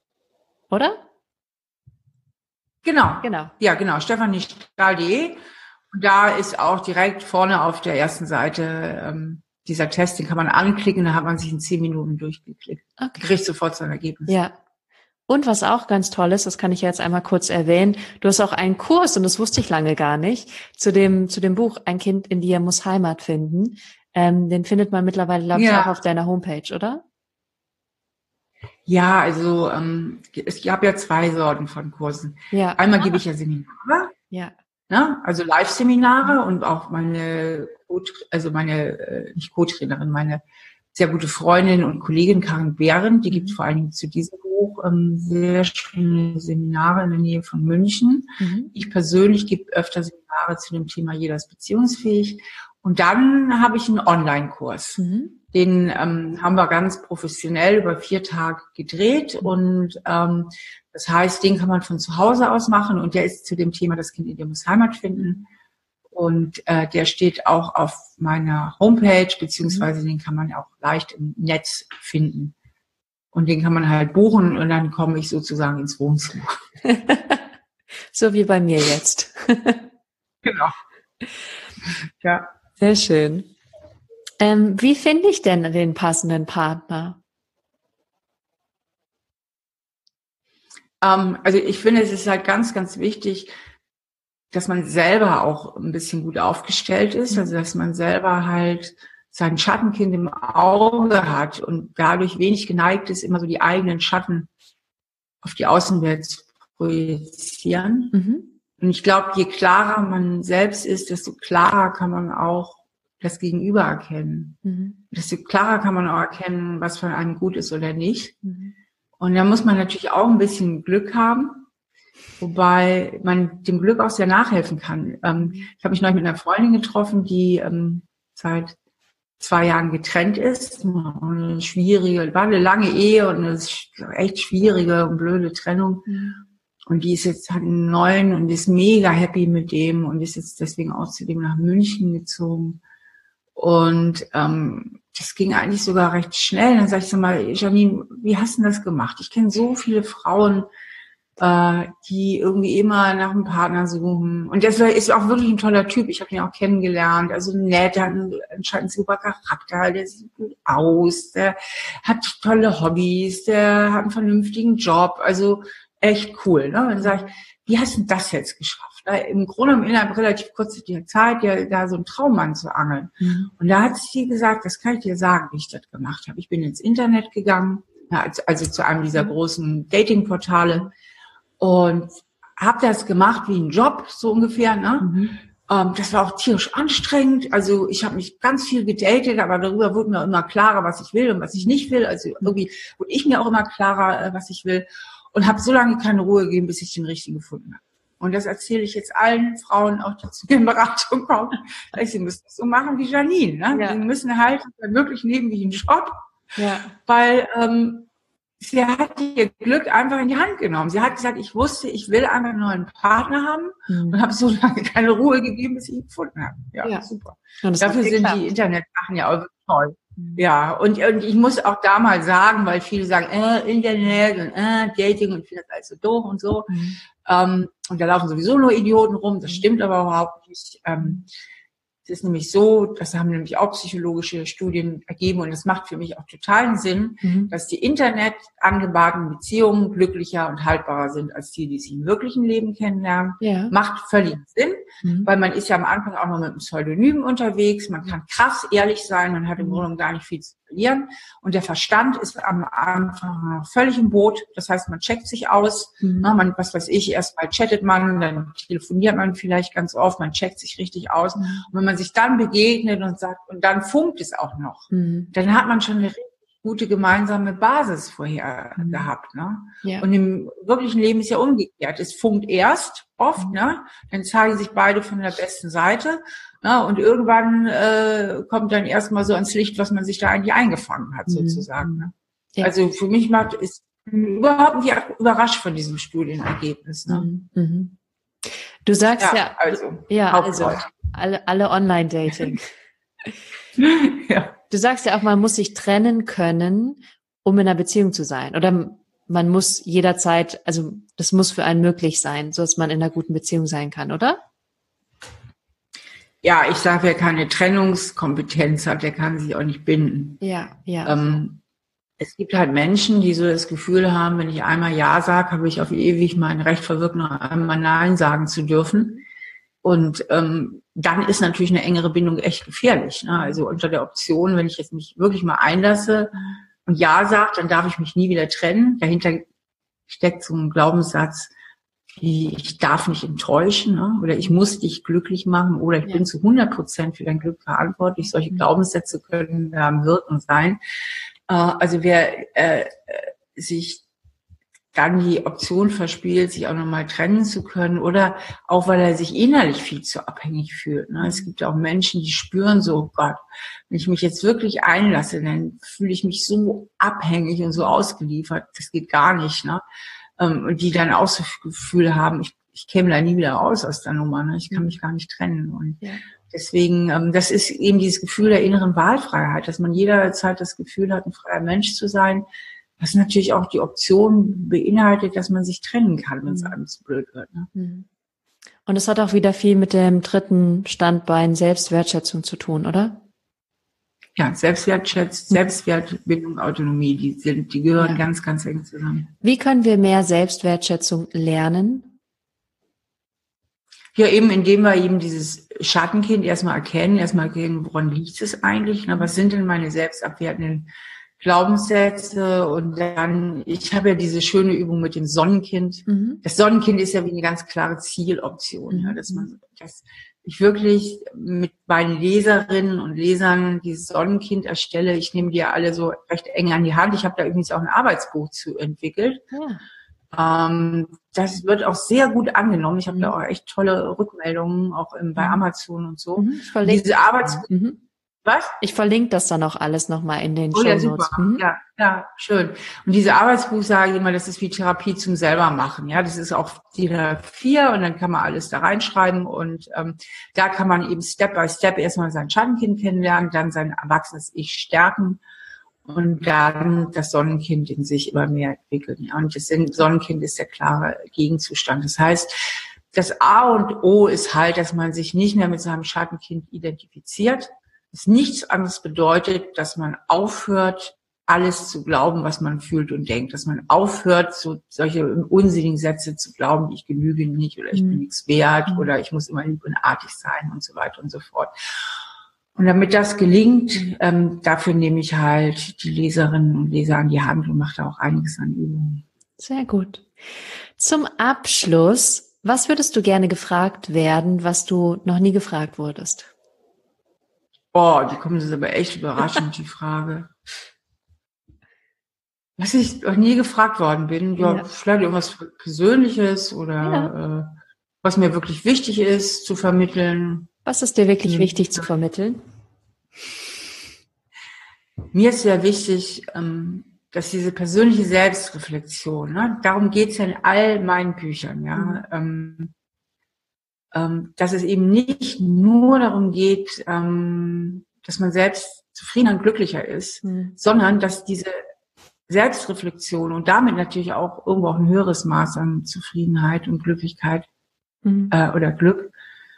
oder? Genau. Genau. Ja, genau, stephaniestahl punkt de. Und da ist auch direkt vorne auf der ersten Seite ähm, dieser Test, den kann man anklicken, da hat man sich in zehn Minuten durchgeklickt. Okay. Kriegt sofort sein Ergebnis. Ja. Und was auch ganz toll ist, das kann ich jetzt einmal kurz erwähnen, du hast auch einen Kurs, und das wusste ich lange gar nicht, zu dem zu dem Buch Ein Kind in dir muss Heimat finden. Ähm, den findet man mittlerweile, glaube ich, ja. auch auf deiner Homepage, oder? Ja, also ähm, es gab ja zwei Sorten von Kursen. Ja. Einmal ah. gebe ich ja Seminare, ja. Ne? Also Live-Seminare mhm. und auch meine, also meine, äh, nicht Co-Trainerin, meine sehr gute Freundin und Kollegin Karin Behrendt, die gibt vor allen Dingen zu diesem Buch ähm, sehr schöne Seminare in der Nähe von München. Mhm. Ich persönlich gebe öfter Seminare zu dem Thema Jeder ist beziehungsfähig. Und dann habe ich einen Online-Kurs. Mhm. Den ähm, haben wir ganz professionell über vier Tage gedreht. Und ähm, das heißt, den kann man von zu Hause aus machen. Und der ist zu dem Thema Das Kind in dir muss Heimat finden. Und äh, der steht auch auf meiner Homepage, beziehungsweise den kann man auch leicht im Netz finden. Und den kann man halt buchen und dann komme ich sozusagen ins Wohnzimmer. So wie bei mir jetzt. Genau. Ja. Sehr schön. Ähm, wie finde ich denn den passenden Partner? Ähm, also ich finde, es ist halt ganz, ganz wichtig, dass man selber auch ein bisschen gut aufgestellt ist, also dass man selber halt sein Schattenkind im Auge hat und dadurch wenig geneigt ist, immer so die eigenen Schatten auf die Außenwelt zu projizieren. Mhm. Und ich glaube, je klarer man selbst ist, desto klarer kann man auch das Gegenüber erkennen. Mhm. Desto klarer kann man auch erkennen, was von einem gut ist oder nicht. Mhm. Und da muss man natürlich auch ein bisschen Glück haben. Wobei man dem Glück auch sehr nachhelfen kann. Ähm, ich habe mich neulich mit einer Freundin getroffen, die ähm, seit zwei Jahren getrennt ist. Eine schwierige, war eine lange Ehe und eine echt schwierige und blöde Trennung. Mhm. Und die ist jetzt, hat einen neuen und ist mega happy mit dem und ist jetzt deswegen auch zu dem nach München gezogen. Und ähm, das ging eigentlich sogar recht schnell. Dann sag ich so mal, Janine, wie hast du das gemacht? Ich kenne so viele Frauen, äh, die irgendwie immer nach einem Partner suchen. Und der ist auch wirklich ein toller Typ. Ich habe ihn auch kennengelernt. Also nett, der hat einen anscheinend super Charakter, der sieht gut aus, der hat tolle Hobbys, der hat einen vernünftigen Job. Also echt cool. Ne? Und dann sage ich, wie hast du das jetzt geschafft? Im Grunde im innerhalb relativ kurzer Zeit, ja, da so einen Traummann zu angeln. Mhm. Und da hat sie gesagt, das kann ich dir sagen, wie ich das gemacht habe. Ich bin ins Internet gegangen, also zu einem dieser großen Datingportale und habe das gemacht wie ein Job, so ungefähr. Ne? Mhm. Ähm, das war auch tierisch anstrengend. Also ich habe mich ganz viel gedatet, aber darüber wurde mir immer klarer, was ich will und was ich nicht will. Also irgendwie wurde ich mir auch immer klarer, was ich will. Und habe so lange keine Ruhe gegeben, bis ich den richtigen gefunden habe. Und das erzähle ich jetzt allen Frauen, auch die zu mir in Beratung kommen. Sie müssen das so machen wie Janine. Ne? Ja. Sie müssen halt wirklich leben wie ein Job. Ja. Weil ähm, sie hat ihr Glück einfach in die Hand genommen. Sie hat gesagt, ich wusste, ich will einfach einen neuen Partner haben mhm. und habe so lange keine Ruhe gegeben, bis ich ihn gefunden habe. Ja, ja. Super. Dafür sind geklappt. Die Internetsachen ja auch wirklich toll. Ja, und, und ich muss auch da mal sagen, weil viele sagen, äh, Internet und äh, Dating und ich finde das alles so doof und so. Mhm. Ähm, und da laufen sowieso nur Idioten rum, das stimmt aber überhaupt nicht. Ähm, es ist nämlich so, das haben nämlich auch psychologische Studien ergeben und das macht für mich auch totalen Sinn, mhm. dass die Internet angebahnten Beziehungen glücklicher und haltbarer sind als die, die sich im wirklichen Leben kennenlernen. Ja. Macht völlig Sinn, mhm. weil man ist ja am Anfang auch noch mit einem Pseudonym unterwegs, man kann krass ehrlich sein, man hat im Grunde gar nicht viel zu verlieren und der Verstand ist am Anfang noch völlig im Boot, das heißt, man checkt sich aus, mhm. na, man, was weiß ich, erstmal chattet man, dann telefoniert man vielleicht ganz oft, man checkt sich richtig aus mhm. und wenn man sich dann begegnet und sagt, und dann funkt es auch noch, mhm. dann hat man schon eine richtig gute gemeinsame Basis vorher mhm. gehabt, ne? Ja. Und im wirklichen Leben ist ja umgekehrt. Es funkt erst oft, mhm. ne? Dann zeigen sich beide von der besten Seite, ne? Und irgendwann äh, kommt dann erstmal so ans Licht, was man sich da eigentlich eingefangen hat, mhm. sozusagen. Ne? Ja. Also für mich macht ist überhaupt nicht überrascht von diesem Studienergebnis. Ne? Mhm. Du sagst ja, ja also, ja, also alle, alle Online-Dating. Ja. Du sagst ja auch, man muss sich trennen können, um in einer Beziehung zu sein. Oder man muss jederzeit, also das muss für einen möglich sein, so dass man in einer guten Beziehung sein kann, oder? Ja, ich sage, wer keine Trennungskompetenz hat, der kann sich auch nicht binden. Ja, ja. Ähm, es gibt halt Menschen, die so das Gefühl haben, wenn ich einmal Ja sage, habe ich auf ewig mein Recht verwirkt, noch einmal Nein sagen zu dürfen. Und ähm, dann ist natürlich eine engere Bindung echt gefährlich. Ne? Also unter der Option, wenn ich jetzt mich wirklich mal einlasse und Ja sage, dann darf ich mich nie wieder trennen. Dahinter steckt so ein Glaubenssatz, wie ich darf nicht enttäuschen, ne? Oder ich muss dich glücklich machen oder ich ja. bin zu hundert Prozent für dein Glück verantwortlich. Solche mhm. Glaubenssätze können da wirken sein. Äh, also wer äh, sich dann die Option verspielt, sich auch nochmal trennen zu können oder auch, weil er sich innerlich viel zu abhängig fühlt. Ne? Es gibt auch Menschen, die spüren so, oh Gott, wenn ich mich jetzt wirklich einlasse, dann fühle ich mich so abhängig und so ausgeliefert, das geht gar nicht. Ne? Und die dann auch so Gefühle haben, ich, ich käme da nie wieder raus aus der Nummer, ne? Ich kann mich gar nicht trennen. Und ja. deswegen, das ist eben dieses Gefühl der inneren Wahlfreiheit, dass man jederzeit das Gefühl hat, ein freier Mensch zu sein, was natürlich auch die Option beinhaltet, dass man sich trennen kann, wenn es mhm. einem zu blöd wird. Ne? Und es hat auch wieder viel mit dem dritten Standbein Selbstwertschätzung zu tun, oder? Ja, Selbstwertschätzung, Selbstwertbildung, Autonomie, die sind, die gehören ja. ganz, ganz eng zusammen. Wie können wir mehr Selbstwertschätzung lernen? Ja, eben indem wir eben dieses Schattenkind erstmal erkennen, erstmal erkennen, woran liegt es eigentlich? Na, was sind denn meine selbstabwertenden Glaubenssätze? Und dann, ich habe ja diese schöne Übung mit dem Sonnenkind. Mhm. Das Sonnenkind ist ja wie eine ganz klare Zieloption, mhm. ja, dass man, dass ich wirklich mit meinen Leserinnen und Lesern dieses Sonnenkind erstelle. Ich nehme die ja alle so recht eng an die Hand. Ich habe da übrigens auch ein Arbeitsbuch zu entwickelt. Ja. Ähm, das wird auch sehr gut angenommen. Ich habe mhm. da auch echt tolle Rückmeldungen, auch im, bei Amazon und so. Mhm, und diese Arbeitsbuch. Mhm. Was? Ich verlinke das dann auch alles nochmal in den oh, Shownotes. Ja, super. Mhm. ja, ja, schön. Und diese Arbeitsbuch sage ich immer, das ist wie Therapie zum selbermachen. Ja, das ist auch D I N A vier und dann kann man alles da reinschreiben und ähm, da kann man eben Step by Step erstmal sein Schattenkind kennenlernen, dann sein erwachsenes Ich stärken und dann das Sonnenkind in sich immer mehr entwickeln. Ja. Und das Sonnenkind ist der klare Gegenzustand. Das heißt, das A und O ist halt, dass man sich nicht mehr mit seinem Schattenkind identifiziert. Das nichts anderes bedeutet, dass man aufhört, alles zu glauben, was man fühlt und denkt. Dass man aufhört, so solche unsinnigen Sätze zu glauben, ich genüge nicht oder ich bin nichts wert oder ich muss immer lieb und artig sein und so weiter und so fort. Und damit das gelingt, ähm, dafür nehme ich halt die Leserinnen und Leser an die Hand und mache da auch einiges an Übungen. Sehr gut. Zum Abschluss, was würdest du gerne gefragt werden, was du noch nie gefragt wurdest? Oh, die kommt jetzt aber echt überraschend, die Frage. Was ich noch nie gefragt worden bin, ja, ja. Vielleicht irgendwas Persönliches oder ja. äh, was mir wirklich wichtig ist zu vermitteln. Was ist dir wirklich wichtig zu vermitteln? Mir ist sehr wichtig, dass diese persönliche Selbstreflexion, ne, darum geht es ja in all meinen Büchern, ja, mhm. ähm, dass es eben nicht nur darum geht, ähm, dass man selbst zufriedener und glücklicher ist, mhm. sondern dass diese Selbstreflexion und damit natürlich auch irgendwo auch ein höheres Maß an Zufriedenheit und Glücklichkeit mhm. äh, oder Glück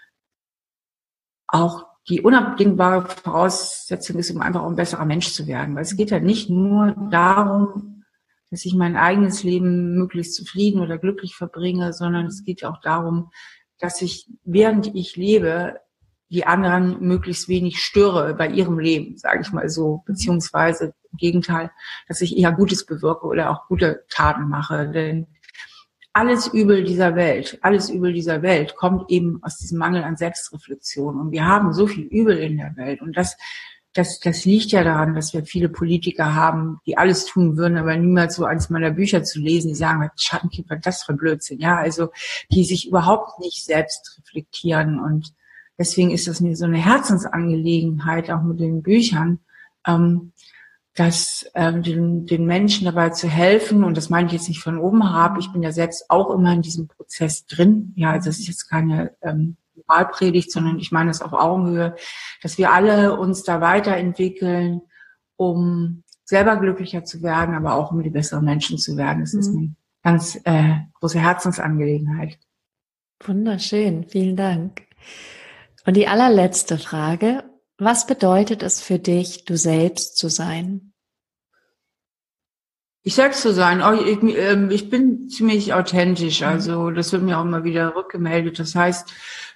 auch die unabdingbare Voraussetzung ist, um einfach auch ein besserer Mensch zu werden. Weil es geht ja nicht nur darum, dass ich mein eigenes Leben möglichst zufrieden oder glücklich verbringe, sondern es geht ja auch darum, dass ich, während ich lebe, die anderen möglichst wenig störe bei ihrem Leben, sage ich mal so, beziehungsweise im Gegenteil, dass ich eher Gutes bewirke oder auch gute Taten mache. Denn alles Übel dieser Welt, alles Übel dieser Welt kommt eben aus diesem Mangel an Selbstreflexion. Und wir haben so viel Übel in der Welt. Und das, das, das liegt ja daran, dass wir viele Politiker haben, die alles tun würden, aber niemals so eins meiner Bücher zu lesen, die sagen, Schattenkind, was das für Blödsinn. Ja, also, die sich überhaupt nicht selbst reflektieren. Und deswegen ist das mir so eine Herzensangelegenheit, auch mit den Büchern, ähm, dass ähm, den, den Menschen dabei zu helfen, und das meine ich jetzt nicht von oben herab, ich bin ja selbst auch immer in diesem Prozess drin, ja, also das ist jetzt keine ähm, Moralpredigt, sondern ich meine das auf Augenhöhe, dass wir alle uns da weiterentwickeln, um selber glücklicher zu werden, aber auch um die besseren Menschen zu werden. Das mhm. ist eine ganz äh, große Herzensangelegenheit. Wunderschön, vielen Dank. Und die allerletzte Frage: Was bedeutet es für dich, du selbst zu sein? Ich selbst zu sein, ich, ich bin ziemlich authentisch, also das wird mir auch immer wieder rückgemeldet. Das heißt,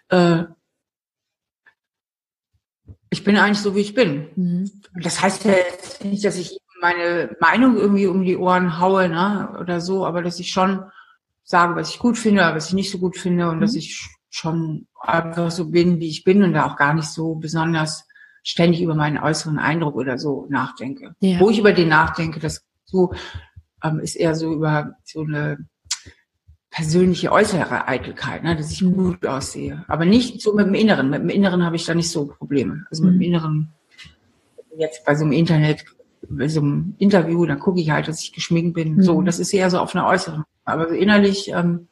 ich bin eigentlich so, wie ich bin. Mhm. Das heißt ja jetzt nicht, dass ich meine Meinung irgendwie um die Ohren haue, ne, oder so, aber dass ich schon sage, was ich gut finde, was ich nicht so gut finde und mhm. dass ich schon einfach so bin, wie ich bin und da auch gar nicht so besonders ständig über meinen äußeren Eindruck oder so nachdenke. Ja. Wo ich über den nachdenke, das so ähm, ist eher so über so eine persönliche äußere Eitelkeit, ne, dass ich mhm. gut aussehe. Aber nicht so mit dem Inneren. Mit dem Inneren habe ich da nicht so Probleme. Also mit mhm. dem Inneren, jetzt bei so einem Internet, bei so einem Interview, dann gucke ich halt, dass ich geschminkt bin. Mhm. So, das ist eher so auf einer äußeren. Aber so innerlich ähm,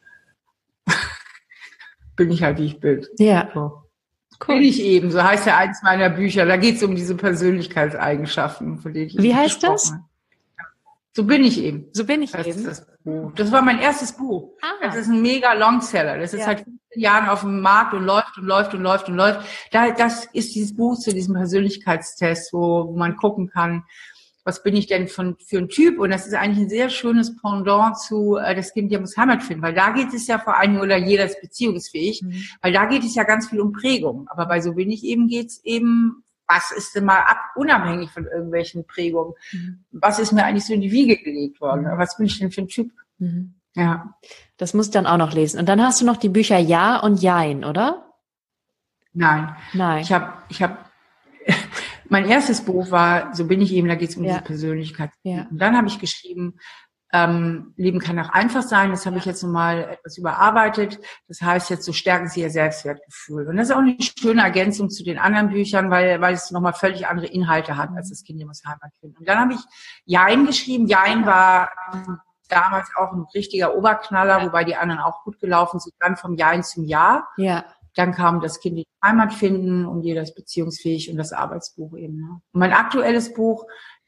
bin ich halt, wie ich bin. Ja. So. Cool. Bin ich eben, so heißt ja eins meiner Bücher. Da geht es um diese Persönlichkeitseigenschaften, von denen ich Wie heißt das? habe. So bin ich eben. So bin ich das eben. Das, das war mein erstes Buch. Ah. Das ist ein mega Longseller. Das ist ja. seit fünfzehn Jahren auf dem Markt und läuft und läuft und läuft und läuft. Da, das ist dieses Buch zu diesem Persönlichkeitstest, wo, wo man gucken kann, was bin ich denn von, für ein Typ? Und das ist eigentlich ein sehr schönes Pendant zu äh, das Kind, der muss Heimat finden. Weil da geht es ja vor allem, oder jeder ist beziehungsfähig, mhm. weil da geht es ja ganz viel um Prägung. Aber bei so bin ich eben geht's eben, was ist denn mal ab, unabhängig von irgendwelchen Prägungen? Mhm. Was ist mir eigentlich so in die Wiege gelegt worden? Mhm. Was bin ich denn für ein Typ? Mhm. Ja. Das musst du dann auch noch lesen. Und dann hast du noch die Bücher Ja und Jein, oder? Nein. Nein. Ich habe, ich habe, mein erstes Buch war, so bin ich eben, da geht es um ja. diese Persönlichkeit. Ja. Und dann habe ich geschrieben, ähm, Leben kann auch einfach sein. Das habe ja. ich jetzt nochmal etwas überarbeitet. Das heißt jetzt, so stärken Sie Ihr Selbstwertgefühl. Und das ist auch eine schöne Ergänzung zu den anderen Büchern, weil, weil es nochmal völlig andere Inhalte hat, als das Kind muss Heimat finden. Und dann habe ich Jein geschrieben. Jein war damals auch ein richtiger Oberknaller, ja. wobei die anderen auch gut gelaufen sind. Dann vom Jein zum Ja. Ja. Dann kam das Kind die Heimat finden und jeder ist beziehungsfähig und das Arbeitsbuch eben. Ne? Und mein aktuelles Buch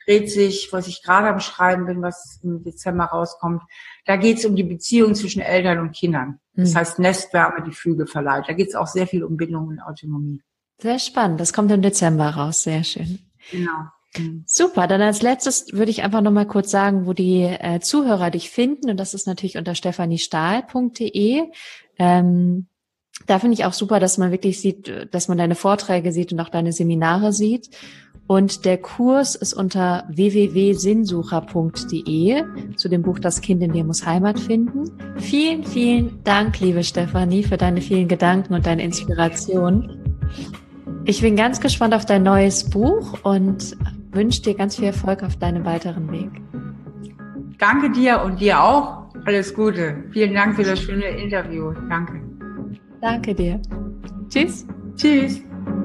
dreht sich, was ich gerade am Schreiben bin, was im Dezember rauskommt. Da geht es um die Beziehung zwischen Eltern und Kindern. Das mhm. heißt Nestwärme, die Flügel verleiht. Da geht es auch sehr viel um Bindung und Autonomie. Sehr spannend. Das kommt im Dezember raus. Sehr schön. Genau. Mhm. Super. Dann als letztes würde ich einfach noch mal kurz sagen, wo die äh, Zuhörer dich finden. Und das ist natürlich unter stephanie stahl punkt de. Ähm, da finde ich auch super, dass man wirklich sieht, dass man deine Vorträge sieht und auch deine Seminare sieht. Und der Kurs ist unter w w w punkt sinnsucher punkt de zu dem Buch Das Kind in dir muss Heimat finden. Vielen, vielen Dank, liebe Stefanie, für deine vielen Gedanken und deine Inspiration. Ich bin ganz gespannt auf dein neues Buch und wünsche dir ganz viel Erfolg auf deinem weiteren Weg. Danke dir und dir auch. Alles Gute. Vielen Dank für das schöne Interview. Danke. Danke dir. Tschüss. Tschüss.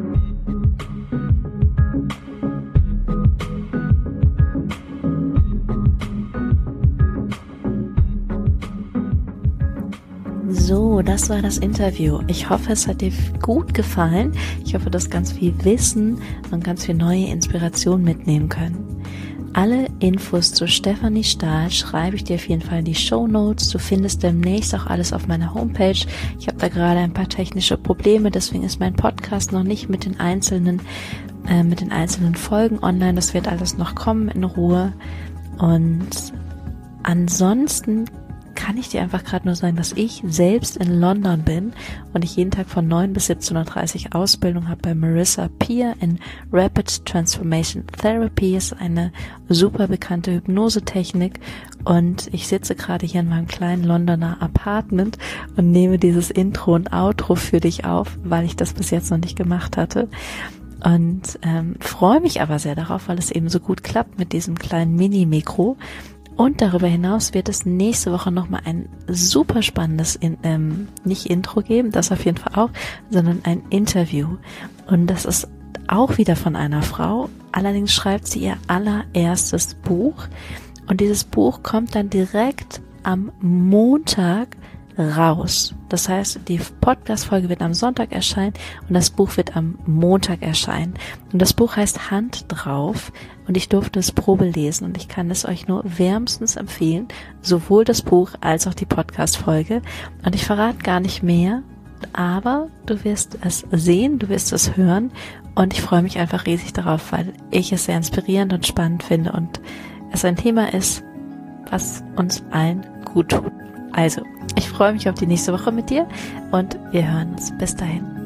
So, das war das Interview. Ich hoffe, es hat dir gut gefallen. Ich hoffe, du hast ganz viel Wissen und ganz viel neue Inspiration mitnehmen können. Alle Infos zu Stefanie Stahl schreibe ich dir auf jeden Fall in die Shownotes. Du findest demnächst auch alles auf meiner Homepage. Ich habe da gerade ein paar technische Probleme, deswegen ist mein Podcast noch nicht mit den einzelnen, äh, mit den einzelnen Folgen online. Das wird alles noch kommen in Ruhe. Und ansonsten kann ich dir einfach gerade nur sagen, dass ich selbst in London bin und ich jeden Tag von neun bis siebzehn Uhr dreißig Ausbildung habe bei Marissa Peer in Rapid Transformation Therapy. Ist eine super bekannte Hypnosetechnik und ich sitze gerade hier in meinem kleinen Londoner Apartment und nehme dieses Intro und Outro für dich auf, weil ich das bis jetzt noch nicht gemacht hatte. Und ähm, freue mich aber sehr darauf, weil es eben so gut klappt mit diesem kleinen Mini-Mikro. Und darüber hinaus wird es nächste Woche nochmal ein super spannendes, in, ähm, nicht Intro geben, das auf jeden Fall auch, sondern ein Interview. Und das ist auch wieder von einer Frau. Allerdings schreibt sie ihr allererstes Buch. Und dieses Buch kommt dann direkt am Montag raus. Das heißt, die Podcast-Folge wird am Sonntag erscheinen und das Buch wird am Montag erscheinen. Und das Buch heißt Hand drauf und ich durfte es Probe lesen und ich kann es euch nur wärmstens empfehlen, sowohl das Buch als auch die Podcast-Folge. Und ich verrate gar nicht mehr, aber du wirst es sehen, du wirst es hören und ich freue mich einfach riesig darauf, weil ich es sehr inspirierend und spannend finde und es ein Thema ist, was uns allen gut tut. Also, ich freue mich auf die nächste Woche mit dir und wir hören uns. Bis dahin.